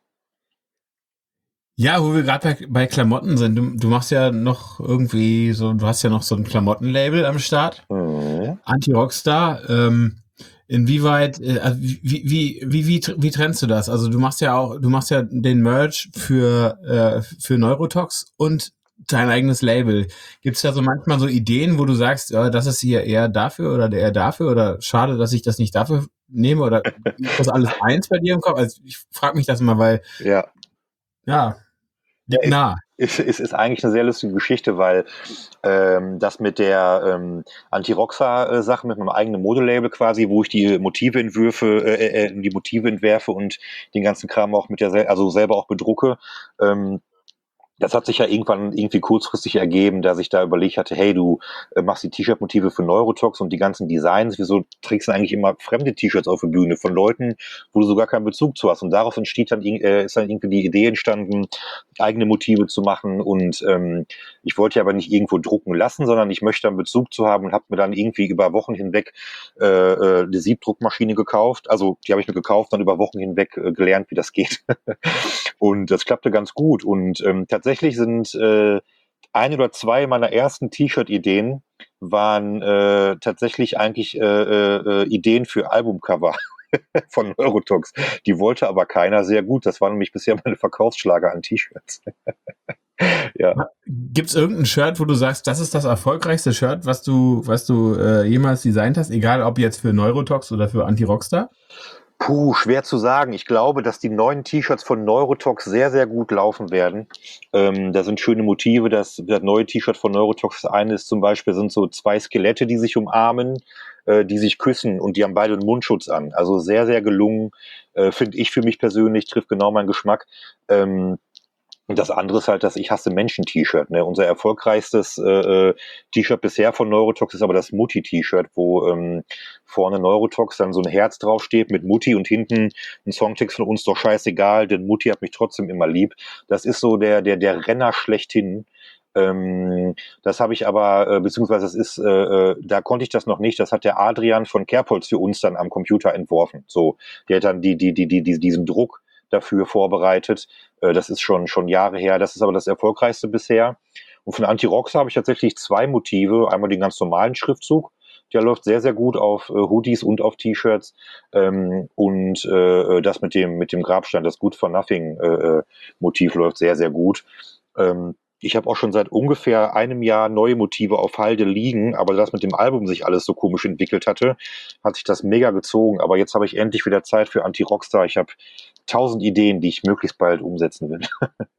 Speaker 2: Ja, wo wir gerade bei, bei Klamotten sind, du, du machst ja noch irgendwie so, du hast ja noch so ein Klamottenlabel am Start,
Speaker 3: Mhm.
Speaker 2: Anti-Rockstar. Ähm, inwieweit, äh, also wie, wie, wie, wie, wie trennst du das? Also du machst ja auch, du machst ja den Merch für, äh, für Neurotox und dein eigenes Label. Gibt's da so manchmal so Ideen, wo du sagst, ja, das ist hier eher dafür oder der eher dafür oder schade, dass ich das nicht dafür nehme oder ist das alles eins bei dir im Kopf? Also ich frage mich das immer, weil,
Speaker 3: Ja.
Speaker 2: ja,
Speaker 3: Ja,
Speaker 2: liegt nah.
Speaker 3: es ist, ist eigentlich eine sehr lustige Geschichte, weil ähm, das mit der ähm, Anti-Roxa-Sache mit meinem eigenen Modelabel quasi, wo ich die Motive entwürfe, äh, äh, die Motive entwerfe und den ganzen Kram auch mit der, sel- also selber auch bedrucke, ähm, das hat sich ja irgendwann irgendwie kurzfristig ergeben, dass ich da überlegt hatte, hey, du äh, machst die T-Shirt-Motive für Neurotox und die ganzen Designs, wieso trägst du eigentlich immer fremde T-Shirts auf der Bühne von Leuten, wo du sogar keinen Bezug zu hast? Und darauf entsteht dann, äh, ist dann irgendwie die Idee entstanden, eigene Motive zu machen und ähm, ich wollte ja aber nicht irgendwo drucken lassen, sondern ich möchte einen Bezug zu haben und habe mir dann irgendwie über Wochen hinweg äh, äh, eine Siebdruckmaschine gekauft. Also die habe ich mir gekauft, dann über Wochen hinweg äh, gelernt, wie das geht. Und das klappte ganz gut. Und ähm, tatsächlich sind äh, ein oder zwei meiner ersten T-Shirt-Ideen waren äh, tatsächlich eigentlich äh, äh, Ideen für Albumcover von Neurotox. Die wollte aber keiner sehr gut. Das waren nämlich bisher meine Verkaufsschlager an T-Shirts. Ja.
Speaker 2: Gibt's irgendein Shirt, wo du sagst, das ist das erfolgreichste Shirt, was du, was du äh, jemals designt hast, egal ob jetzt für Neurotox oder für Anti-Rockstar?
Speaker 3: Puh, schwer zu sagen. Ich glaube, dass die neuen T-Shirts von Neurotox sehr, sehr gut laufen werden. Ähm, da sind schöne Motive. Das, das neue T-Shirt von Neurotox, das eine ist zum Beispiel, sind so zwei Skelette, die sich umarmen, äh, die sich küssen und die haben beide einen Mundschutz an. Also sehr, sehr gelungen, äh, finde ich für mich persönlich, trifft genau meinen Geschmack. Ähm, Und das andere ist halt das Ich hasse Menschen-T-Shirt. Ne? Unser erfolgreichstes äh, T-Shirt bisher von Neurotox ist aber das Mutti-T-Shirt, wo ähm, vorne Neurotox dann so ein Herz draufsteht mit Mutti und hinten ein Songtext von uns, doch scheißegal, denn Mutti hat mich trotzdem immer lieb. Das ist so der der der Renner schlechthin. Ähm, das habe ich aber, äh, beziehungsweise das ist, äh, äh, da konnte ich das noch nicht. Das hat der Adrian von Kerbholz für uns dann am Computer entworfen. So, der hat dann die die die die, die diesen Druck dafür vorbereitet. Äh, das ist schon, schon Jahre her. Das ist aber das erfolgreichste bisher. Und von Anti-Roxa habe ich tatsächlich zwei Motive. Einmal den ganz normalen Schriftzug. Der läuft sehr, sehr gut auf äh, Hoodies und auf T-Shirts. Ähm, und äh, das mit dem, mit dem Grabstein, das Good for Nothing äh, Motiv läuft sehr, sehr gut. Ähm, ich habe auch schon seit ungefähr einem Jahr neue Motive auf Halde liegen, aber das mit dem Album sich alles so komisch entwickelt hatte, hat sich das mega gezogen. Aber jetzt habe ich endlich wieder Zeit für Anti-Rockstar. Ich habe tausend Ideen, die ich möglichst bald umsetzen will.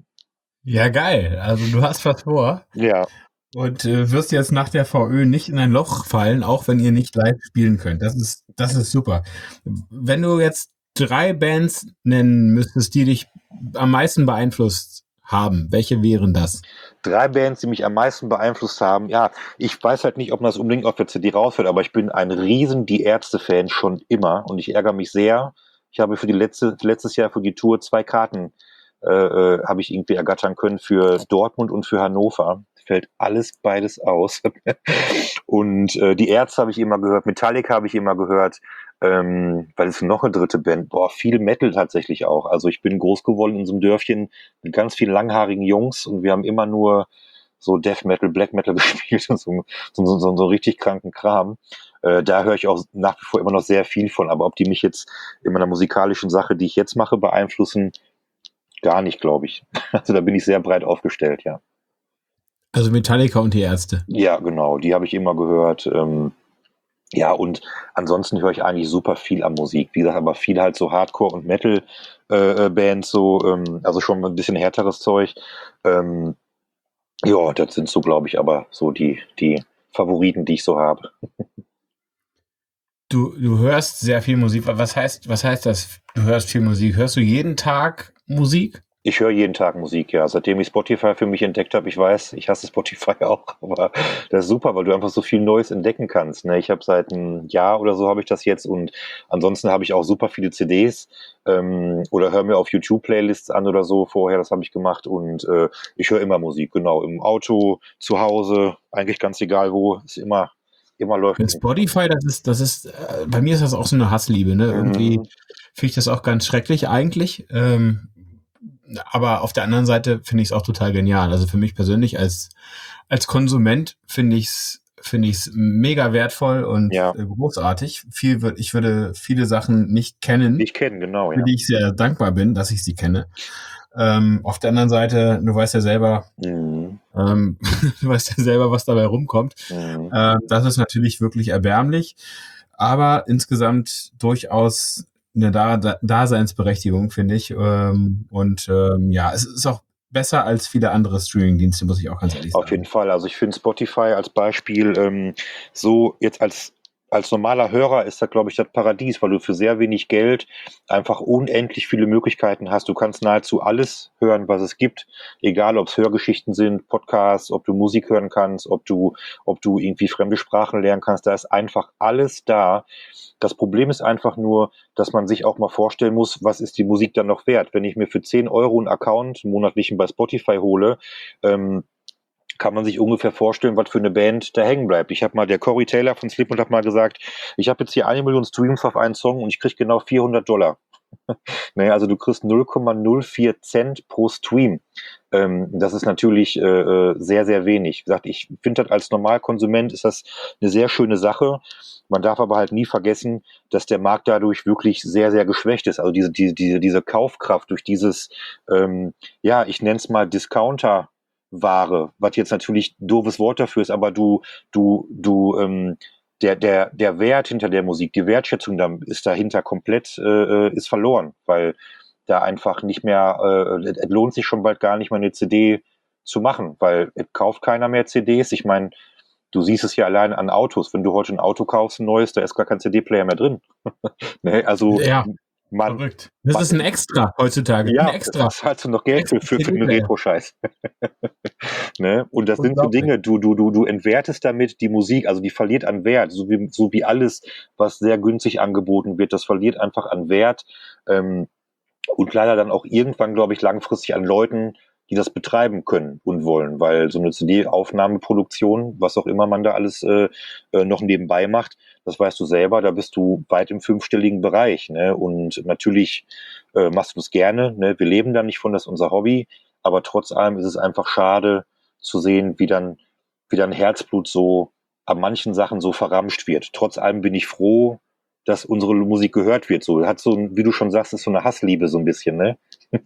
Speaker 2: Ja, geil. Also du hast was vor
Speaker 3: Ja,
Speaker 2: und äh, wirst jetzt nach der V Ö nicht in ein Loch fallen, auch wenn ihr nicht live spielen könnt. Das ist, das ist super. Wenn du jetzt drei Bands nennen müsstest, die dich am meisten beeinflusst haben, welche wären das?
Speaker 3: drei Bands, die mich am meisten beeinflusst haben. Ja, ich weiß halt nicht, ob man das unbedingt auf der C D rausfällt, aber ich bin ein riesen Die Ärzte-Fan schon immer und ich ärgere mich sehr. Ich habe für die letzte, letztes Jahr für die Tour zwei Karten äh, äh, habe ich irgendwie ergattern können für Dortmund und für Hannover. Fällt alles beides aus. Und äh, die Ärzte habe ich immer gehört, Metallica habe ich immer gehört. Ähm, weil es noch eine dritte Band, boah, viel Metal tatsächlich auch. Also ich bin groß geworden in so einem Dörfchen mit ganz vielen langhaarigen Jungs und wir haben immer nur so Death Metal, Black Metal gespielt und so, so, so, so, so richtig kranken Kram. Äh, da höre ich auch nach wie vor immer noch sehr viel von. Aber ob die mich jetzt in meiner musikalischen Sache, die ich jetzt mache, beeinflussen, gar nicht, glaube ich. Also da bin ich sehr breit aufgestellt, ja.
Speaker 2: Also Metallica und die Ärzte.
Speaker 3: Ja, genau, die habe ich immer gehört. Ähm, ja, und ansonsten höre ich eigentlich super viel an Musik. Wie gesagt, aber viel halt so Hardcore- und Metal-Bands, äh, so, ähm, also schon ein bisschen härteres Zeug. Ähm, ja, das sind so, glaube ich, aber so die, die Favoriten, die ich so habe.
Speaker 2: Du, du hörst sehr viel Musik. Was heißt, was heißt das? Du hörst viel Musik. Hörst du jeden Tag Musik?
Speaker 3: Ich höre jeden Tag Musik, ja. Seitdem ich Spotify für mich entdeckt habe, ich weiß, ich hasse Spotify auch, aber das ist super, weil du einfach so viel Neues entdecken kannst. Ne? Ich habe seit einem Jahr oder so habe ich das jetzt und ansonsten habe ich auch super viele C Ds ähm, oder höre mir auf YouTube Playlists an oder so vorher, das habe ich gemacht und äh, ich höre immer Musik, genau, im Auto, zu Hause, eigentlich ganz egal wo, ist immer, immer läuft
Speaker 2: Mit
Speaker 3: Musik.
Speaker 2: Spotify, das ist, das ist, äh, bei mir ist das auch so eine Hassliebe, ne? Irgendwie
Speaker 3: Mhm.
Speaker 2: finde ich das auch ganz schrecklich eigentlich. Ähm, aber auf der anderen Seite finde ich es auch total genial. Also für mich persönlich als, als Konsument finde ich es finde ich es mega wertvoll und
Speaker 3: Ja,
Speaker 2: äh, großartig. Viel, wür- ich würde viele Sachen nicht kennen,
Speaker 3: ich kenne, genau,
Speaker 2: für
Speaker 3: ja.
Speaker 2: die ich sehr dankbar bin, dass ich sie kenne. Ähm, auf der anderen Seite, du weißt ja selber,
Speaker 3: Mhm.
Speaker 2: ähm, du weißt ja selber, was dabei rumkommt.
Speaker 3: Mhm.
Speaker 2: Ähm, das ist natürlich wirklich erbärmlich, aber insgesamt durchaus eine da da Daseinsberechtigung, finde ich. Ähm, und ähm, ja, es ist auch besser als viele andere Streaming-Dienste, muss ich auch ganz ehrlich
Speaker 3: Auf jeden
Speaker 2: sagen.
Speaker 3: Fall. Also ich finde Spotify als Beispiel ähm, so jetzt als als normaler Hörer ist das, glaube ich, das Paradies, weil du für sehr wenig Geld einfach unendlich viele Möglichkeiten hast. Du kannst nahezu alles hören, was es gibt, egal ob es Hörgeschichten sind, Podcasts, ob du Musik hören kannst, ob du, ob du irgendwie fremde Sprachen lernen kannst. Da ist einfach alles da. Das Problem ist einfach nur, dass man sich auch mal vorstellen muss, was ist die Musik dann noch wert? Wenn ich mir für zehn Euro einen Account, einen monatlichen bei Spotify hole, ähm, kann man sich ungefähr vorstellen, was für eine Band da hängen bleibt. Ich habe mal, der Corey Taylor von Slipknot hat mal gesagt, ich habe jetzt hier eine Million Streams auf einen Song und ich kriege genau vierhundert Dollar. Naja, also du kriegst null Komma null vier Cent pro Stream. Ähm, das ist natürlich äh, äh, sehr, sehr wenig. Wie gesagt, ich finde das als Normalkonsument ist das eine sehr schöne Sache. Man darf aber halt nie vergessen, dass der Markt dadurch wirklich sehr, sehr geschwächt ist. Also diese, diese, diese, diese Kaufkraft durch dieses, ähm, ja, ich nenne es mal Discounter. Ware, was jetzt natürlich ein doofes Wort dafür ist, aber du, du, du, ähm, der, der, der Wert hinter der Musik, die Wertschätzung da ist dahinter komplett, äh, ist verloren, weil da einfach nicht mehr, äh, es lohnt sich schon bald gar nicht mehr eine C D zu machen, weil es kauft keiner mehr C Ds. Ich meine, du siehst es ja allein an Autos. Wenn du heute ein Auto kaufst, ein neues, da ist gar kein C D-Player mehr drin. Ne? Also
Speaker 2: Ja,
Speaker 3: man,
Speaker 2: verrückt. Das
Speaker 3: man,
Speaker 2: ist ein Extra heutzutage. Ein
Speaker 3: ja,
Speaker 2: Extra.
Speaker 3: was zahlst du noch
Speaker 2: Ein
Speaker 3: Geld
Speaker 2: extra
Speaker 3: für, für, für den
Speaker 2: C D-Player.
Speaker 3: Retro-Scheiß? Ne? Und das sind so
Speaker 2: Unglaublich.
Speaker 3: Dinge, du, du, du, du entwertest damit die Musik, also die verliert an Wert, so wie, so wie alles, was sehr günstig angeboten wird, das verliert einfach an Wert ähm, und leider dann auch irgendwann, glaube ich, langfristig an Leuten, die das betreiben können und wollen, weil so eine C D-Aufnahmeproduktion, was auch immer man da alles äh, äh, noch nebenbei macht, das weißt du selber, da bist du weit im fünfstelligen Bereich. Ne? Und natürlich äh, machst du das gerne. Ne? Wir leben da nicht von, das ist unser Hobby, aber trotz allem ist es einfach schade zu sehen, wie dann, wie dann Herzblut so an manchen Sachen so verramscht wird. Trotz allem bin ich froh, dass unsere Musik gehört wird. So hat so, ein, wie du schon sagst, ist so eine Hassliebe so ein bisschen, ne?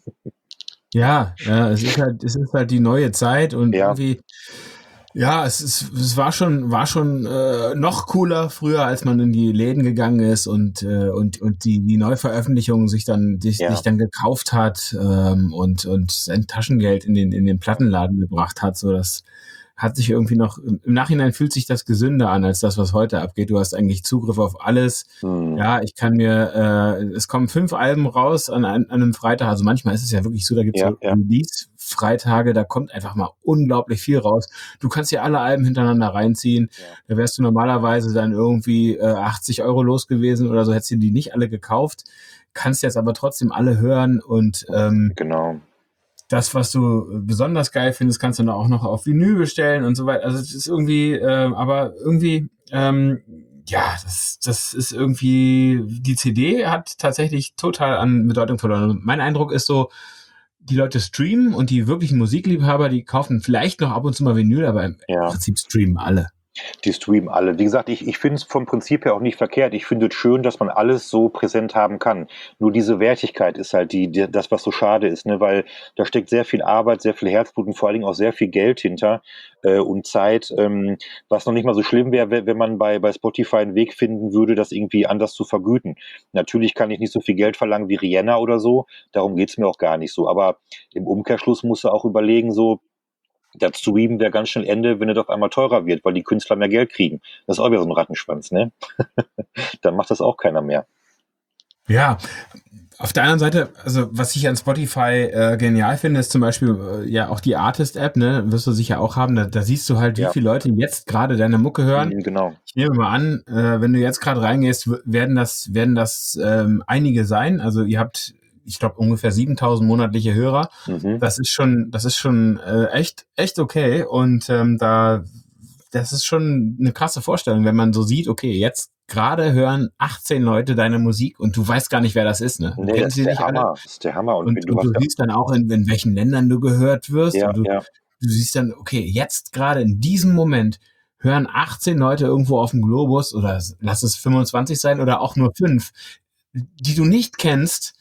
Speaker 2: Ja, ja, es ist halt, es ist halt die neue Zeit und
Speaker 3: Ja,
Speaker 2: irgendwie, ja, es ist, es war schon, war schon äh, noch cooler früher, als man in die Läden gegangen ist und äh, und und die die Neuveröffentlichungen sich dann sich, sich
Speaker 3: ja,
Speaker 2: dann gekauft hat ähm, und und sein Taschengeld in den in den Plattenladen gebracht hat, so das hat sich irgendwie noch im im Nachhinein fühlt sich das gesünder an als das, was heute abgeht. Du hast eigentlich Zugriff auf alles.
Speaker 3: hm,
Speaker 2: Ja, ich kann mir, äh, es kommen fünf Alben raus an, ein, an einem Freitag. Also manchmal ist es ja wirklich so, da gibt's
Speaker 3: ja,
Speaker 2: so
Speaker 3: ja,
Speaker 2: Release-Freitage, da kommt einfach mal unglaublich viel raus. Du kannst dir alle Alben hintereinander reinziehen.
Speaker 3: ja,
Speaker 2: Da wärst du normalerweise dann irgendwie äh, achtzig Euro los gewesen oder so, hättest du die nicht alle gekauft. Kannst jetzt aber trotzdem alle hören und ähm,
Speaker 3: genau.
Speaker 2: das, was du besonders geil findest, kannst du dann auch noch auf Vinyl bestellen und so weiter. Also es ist irgendwie, äh, aber irgendwie, ähm, ja, das, das ist irgendwie, die C D hat tatsächlich total an Bedeutung verloren. Mein Eindruck ist so, die Leute streamen und die wirklichen Musikliebhaber, die kaufen vielleicht noch ab und zu mal Vinyl, aber im
Speaker 3: Ja.
Speaker 2: Prinzip streamen alle.
Speaker 3: Die streamen alle. Wie gesagt, ich, ich finde es vom Prinzip her auch nicht verkehrt. Ich finde es schön, dass man alles so präsent haben kann. Nur diese Wertigkeit ist halt die, die das, was so schade ist, ne? Weil da steckt sehr viel Arbeit, sehr viel Herzblut und vor allen Dingen auch sehr viel Geld hinter äh, und Zeit, ähm, was noch nicht mal so schlimm wäre, wenn man bei, bei Spotify einen Weg finden würde, das irgendwie anders zu vergüten. Natürlich kann ich nicht so viel Geld verlangen wie Rihanna oder so, darum geht's mir auch gar nicht so. Aber im Umkehrschluss musst du auch überlegen, so, Das Streamen wäre ganz schnell Ende, wenn es auf einmal teurer wird, weil die Künstler mehr Geld kriegen. Das ist auch wieder so ein Rattenschwanz, ne? Dann macht das auch keiner mehr.
Speaker 2: Ja, auf der anderen Seite, also was ich an Spotify äh, genial finde, ist zum Beispiel äh, ja auch die Artist-App, ne, wirst du sicher auch haben, da, da siehst du halt, wie
Speaker 3: Ja.
Speaker 2: viele Leute jetzt gerade deine Mucke hören.
Speaker 3: Mhm, genau.
Speaker 2: Ich nehme mal an, äh, wenn du jetzt gerade reingehst, w- werden das, werden das ähm, einige sein. Also ihr habt, ich glaube, ungefähr siebentausend monatliche Hörer.
Speaker 3: Mhm.
Speaker 2: Das ist schon, das ist schon äh, echt, echt okay. Und ähm, da, das ist schon eine krasse Vorstellung, wenn man so sieht, okay, jetzt gerade hören achtzehn Leute deine Musik und du weißt gar nicht, wer das ist, ne? Du
Speaker 3: Nee, das
Speaker 2: kennst
Speaker 3: ist
Speaker 2: sie
Speaker 3: der
Speaker 2: nicht alle.
Speaker 3: Hammer. Das ist der Hammer. Und,
Speaker 2: Und,
Speaker 3: du
Speaker 2: und
Speaker 3: hast
Speaker 2: du
Speaker 3: ja,
Speaker 2: siehst dann auch, in, in welchen Ländern du gehört wirst.
Speaker 3: ja,
Speaker 2: Und du,
Speaker 3: ja,
Speaker 2: du siehst dann, okay, jetzt gerade in diesem Moment hören achtzehn Leute irgendwo auf dem Globus oder s- lass es fünfundzwanzig sein oder auch nur fünf, die du nicht kennst,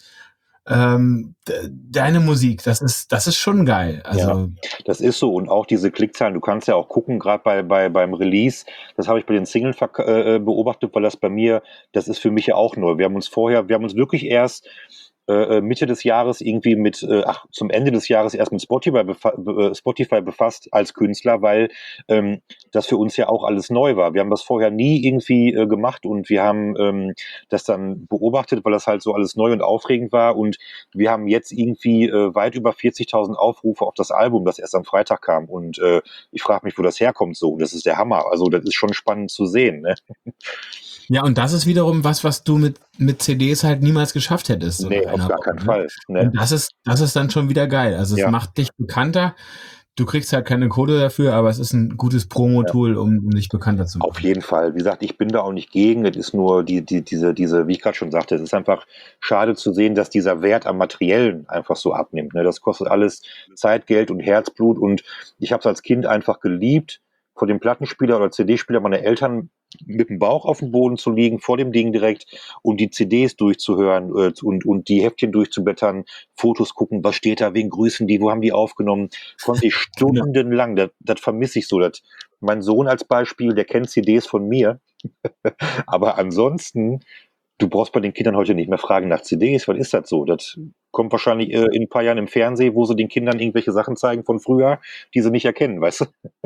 Speaker 2: ähm, de- deine Musik. Das ist, das ist schon geil. Also,
Speaker 3: das ist so. Und auch diese Klickzahlen, du kannst ja auch gucken, gerade bei, bei, beim Release, das habe ich bei den Singles verk- äh, beobachtet, weil das bei mir, das ist für mich ja auch neu. Wir haben uns vorher, wir haben uns wirklich erst äh, äh, Mitte des Jahres irgendwie mit, äh, ach, zum Ende des Jahres erst mit Spotify, befa be- äh, Spotify befasst als Künstler, weil ähm, das für uns ja auch alles neu war. Wir haben das vorher nie irgendwie äh, gemacht und wir haben ähm, das dann beobachtet, weil das halt so alles neu und aufregend war und wir haben jetzt irgendwie äh, weit über vierzigtausend Aufrufe auf das Album, das erst am Freitag kam und äh, ich frage mich, wo das herkommt so. Das ist der Hammer. Also das ist schon spannend zu sehen. Ne?
Speaker 2: ja, und das ist wiederum was, was du mit, mit C Ds halt niemals geschafft hättest. So
Speaker 3: Nee,
Speaker 2: nach
Speaker 3: auf
Speaker 2: einer
Speaker 3: gar
Speaker 2: Woche,
Speaker 3: keinen
Speaker 2: ne?
Speaker 3: Fall. Ne?
Speaker 2: Und das ist, das ist dann schon wieder geil. Also es
Speaker 3: Ja.
Speaker 2: macht dich bekannter. Du kriegst halt keine Kohle dafür, aber es ist ein gutes Promo-Tool, um, um dich bekannter zu machen.
Speaker 3: Auf jeden Fall. Wie gesagt, ich bin da auch nicht gegen. Es ist nur die, die, diese, diese, wie ich gerade schon sagte, es ist einfach schade zu sehen, dass dieser Wert am Materiellen einfach so abnimmt. Ne? Das kostet alles Zeit, Geld und Herzblut. Und ich habe es als Kind einfach geliebt, vor dem Plattenspieler oder C D-Spieler meiner Eltern mit dem Bauch auf dem Boden zu liegen, vor dem Ding direkt und die C Ds durchzuhören äh, und, und die Heftchen durchzublättern, Fotos gucken, was steht da, wen grüßen die, wo haben die aufgenommen, konnte ich stundenlang, das, das vermisse ich so. Das, mein Sohn als Beispiel, der kennt C Ds von mir, aber ansonsten, du brauchst bei den Kindern heute nicht mehr fragen nach C Ds, was ist das so? Das kommt wahrscheinlich äh, in ein paar Jahren im Fernsehen, wo sie den Kindern irgendwelche Sachen zeigen von früher, die sie nicht erkennen, weißt du?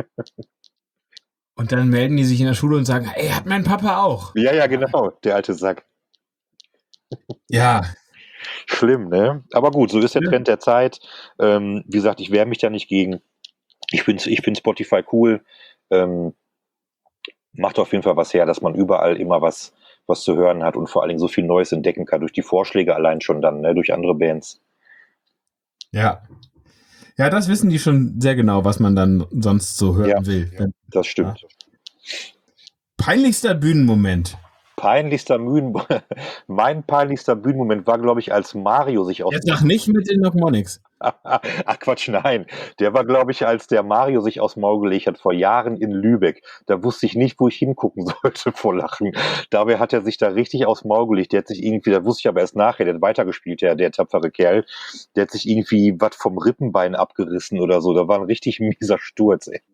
Speaker 2: Und dann melden die sich in der Schule und sagen, ey, hat mein Papa auch.
Speaker 3: Ja, ja, genau, der alte Sack.
Speaker 2: Ja,
Speaker 3: Schlimm, ne? Aber gut, so ist der
Speaker 2: Ja.
Speaker 3: Trend der Zeit. Ähm, wie gesagt, ich wehre mich da nicht gegen. Ich finde ich find Spotify cool. Ähm, macht auf jeden Fall was her, dass man überall immer was, was zu hören hat und vor allen Dingen so viel Neues entdecken kann durch die Vorschläge allein schon dann, ne? Durch andere Bands.
Speaker 2: ja. Ja, das wissen die schon sehr genau, was man dann sonst so hören
Speaker 3: Ja.
Speaker 2: will.
Speaker 3: Das stimmt.
Speaker 2: Peinlichster Bühnenmoment.
Speaker 3: Peinlichster Bühnen, mein peinlichster Bühnenmoment war, glaube ich, als Mario sich aus
Speaker 2: Jetzt sag nicht mit den Knockmonics.
Speaker 3: Ach Quatsch, nein. Der war, glaube ich, als der Mario sich aufs Maul gelegt hat, vor Jahren in Lübeck. Da wusste ich nicht, wo ich hingucken sollte vor Lachen. Dabei hat er sich da richtig aufs Maul gelegt. Der hat sich irgendwie, da wusste ich aber erst nachher, der hat weitergespielt, der, der tapfere Kerl. Der hat sich irgendwie was vom Rippenbein abgerissen oder so. Da war ein richtig mieser Sturz, ey.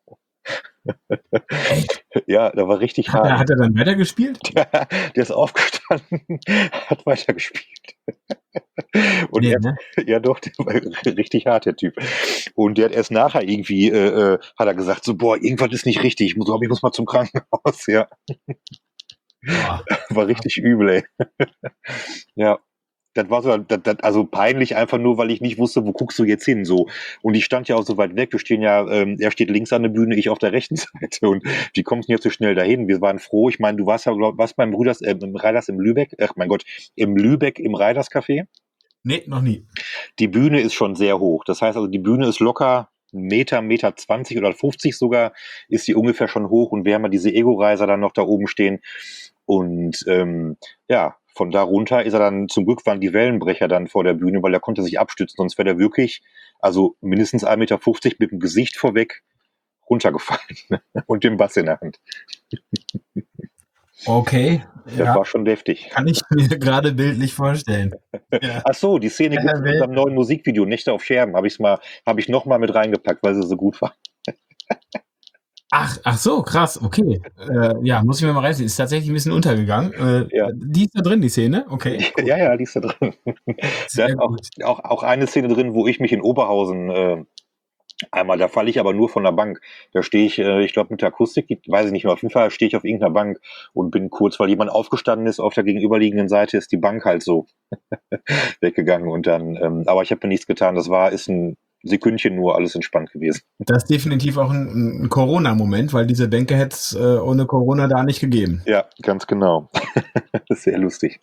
Speaker 2: Echt?
Speaker 3: Ja, da war richtig
Speaker 2: Hat er,
Speaker 3: hart.
Speaker 2: hat er dann weitergespielt?
Speaker 3: Der, der ist aufgestanden, hat weitergespielt. Und
Speaker 2: Nee,
Speaker 3: er,
Speaker 2: ne?
Speaker 3: ja doch, der war richtig hart, der Typ. Und der hat erst nachher irgendwie, äh, äh, hat er gesagt, so, boah, irgendwas ist nicht richtig, ich muss, glaub, ich muss mal zum Krankenhaus, ja.
Speaker 2: Boah.
Speaker 3: War richtig übel, ey. Ja. Das war so, das, das, also peinlich einfach nur, weil ich nicht wusste, wo guckst du jetzt hin, so. Und ich stand ja auch so weit weg, wir stehen ja, ähm, er steht links an der Bühne, ich auf der rechten Seite. Und wie kommst du denn jetzt so schnell dahin? Wir waren froh, ich meine, du warst ja, glaub, warst beim Brüders, äh, im Reiders im Lübeck, ach mein Gott, im Lübeck im Reiders Café.
Speaker 2: Nee, noch nie.
Speaker 3: Die Bühne ist schon sehr hoch. Das heißt also, die Bühne ist locker Meter, Meter zwanzig oder fünfzig sogar, ist die ungefähr schon hoch und wir haben ja diese Ego-Reiser dann noch da oben stehen. Und ähm, ja, von da runter ist er dann, zum Glück waren die Wellenbrecher dann vor der Bühne, weil er konnte sich abstützen, sonst wäre der wirklich, also mindestens ein Meter fünfzig mit dem Gesicht vorweg runtergefallen und dem Bass in der Hand.
Speaker 2: Okay.
Speaker 3: Das
Speaker 2: Ja,
Speaker 3: war schon deftig.
Speaker 2: kann ich mir gerade bildlich vorstellen. Ja.
Speaker 3: Ach so, die Szene
Speaker 2: Ja,
Speaker 3: gibt's in
Speaker 2: Welt-
Speaker 3: unserem neuen Musikvideo, Nächte auf Scherben, habe ich mal, habe ich noch mal mit reingepackt, weil sie so gut war.
Speaker 2: Ach, ach so, krass, okay. Äh, ja, muss ich mir mal reißen. Ist tatsächlich ein bisschen untergegangen. Äh,
Speaker 3: Ja.
Speaker 2: Die ist da drin, die Szene? Okay. Cool.
Speaker 3: Ja, ja, die ist da drin. Da
Speaker 2: Sehr
Speaker 3: ist auch,
Speaker 2: gut.
Speaker 3: auch, auch eine Szene drin, wo ich mich in Oberhausen äh, Einmal, da falle ich aber nur von der Bank. Da stehe ich, äh, ich glaube mit der Akustik, die- weiß ich nicht mehr, auf jeden Fall stehe ich auf irgendeiner Bank und bin kurz, weil jemand aufgestanden ist, auf der gegenüberliegenden Seite ist die Bank halt so weggegangen und dann, ähm, aber ich habe mir nichts getan. Das war, ist ein Sekündchen nur, alles entspannt gewesen.
Speaker 2: Das ist definitiv auch ein, ein Corona-Moment, weil diese Bänke hätte es äh, ohne Corona da nicht gegeben.
Speaker 3: Ja, ganz genau. Das ist sehr lustig.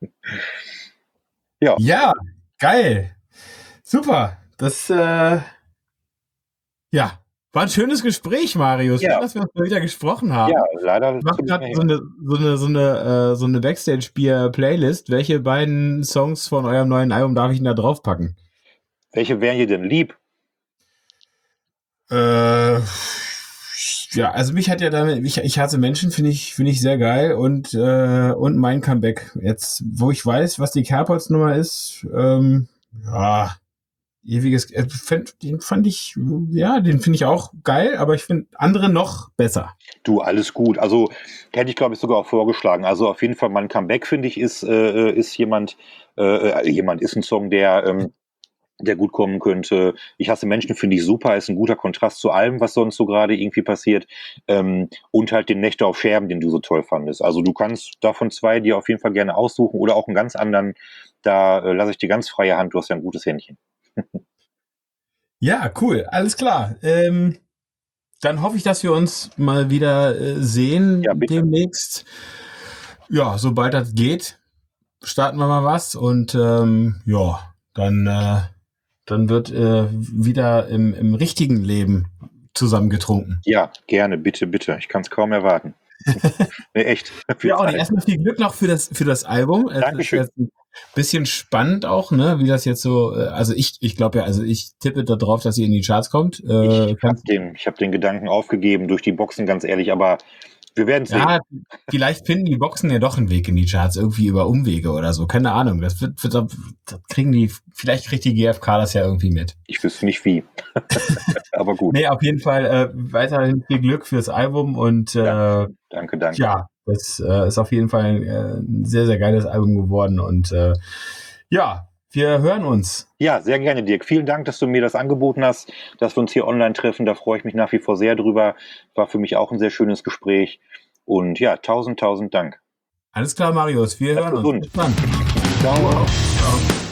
Speaker 3: Ja.
Speaker 2: Ja, geil. Super. Das, äh, ja, war ein schönes Gespräch, Marius.
Speaker 3: Ja.
Speaker 2: Schön, dass wir uns mal wieder gesprochen haben.
Speaker 3: Ja, leider.
Speaker 2: Ich mache gerade so eine, so eine, so eine, äh, so eine Backstage-Bier-Playlist. Welche beiden Songs von eurem neuen Album darf ich denn da draufpacken?
Speaker 3: Welche wären dir denn lieb?
Speaker 2: Äh, ja, also mich hat ja damit, ich, ich hasse Menschen, finde ich, finde ich sehr geil und, äh, und mein Comeback. Jetzt, wo ich weiß, was die Kerbholz-Nummer ist, ähm, ja, ewiges, äh, fand, den fand ich, ja, den finde ich auch geil, aber ich finde andere noch besser.
Speaker 3: Du, alles gut. Also hätte ich, glaube ich, sogar auch vorgeschlagen. Also auf jeden Fall mein Comeback, finde ich, ist, äh, ist jemand, äh, jemand ist ein Song, der, ähm, der gut kommen könnte. Ich hasse Menschen, finde ich super, ist ein guter Kontrast zu allem, was sonst so gerade irgendwie passiert. Ähm, und halt den Nächte auf Scherben, den du so toll fandest. Also du kannst davon zwei dir auf jeden Fall gerne aussuchen oder auch einen ganz anderen. Da äh, lasse ich dir ganz freie Hand. Du hast ja ein gutes Händchen.
Speaker 2: Ja, cool, alles klar. Ähm, dann hoffe ich, dass wir uns mal wieder äh, sehen
Speaker 3: Ja, bitte.
Speaker 2: demnächst. Ja, sobald das geht, starten wir mal was und ähm, ja, dann, äh, dann wird äh, wieder im, im richtigen Leben zusammengetrunken.
Speaker 3: Ja, gerne, bitte, bitte. Ich kann es kaum erwarten. Nee, echt.
Speaker 2: Ja, auch erstmal viel Glück noch für das, für das Album. Es
Speaker 3: Dankeschön.
Speaker 2: ist jetzt ein bisschen spannend auch, ne, wie das jetzt so, äh, also ich, ich glaube ja, also ich tippe da drauf, dass ihr in die Charts kommt. Äh,
Speaker 3: Ich habe den, ich hab den Gedanken aufgegeben durch die Boxen, ganz ehrlich, aber wir werden sehen.
Speaker 2: Ja, vielleicht finden die Boxen ja doch einen Weg in die Charts, irgendwie über Umwege oder so. Keine Ahnung. Das wird, wird das kriegen die, vielleicht kriegt die G F K das ja irgendwie mit.
Speaker 3: Ich wüsste nicht wie. Aber gut.
Speaker 2: Nee, auf jeden Fall äh, weiterhin viel Glück fürs Album und äh,
Speaker 3: Ja, danke, danke.
Speaker 2: ja, das äh, ist auf jeden Fall ein, äh, ein sehr, sehr geiles Album geworden und äh, ja, wir hören uns.
Speaker 3: Ja, sehr gerne, Dirk. Vielen Dank, dass du mir das angeboten hast, dass wir uns hier online treffen. Da freue ich mich nach wie vor sehr drüber. War für mich auch ein sehr schönes Gespräch. Und ja, tausend, tausend Dank.
Speaker 2: Alles klar, Marius. Wir
Speaker 3: Bleib
Speaker 2: hören
Speaker 3: gesund.
Speaker 2: uns. Bis dann.
Speaker 3: Ciao.
Speaker 2: Ciao.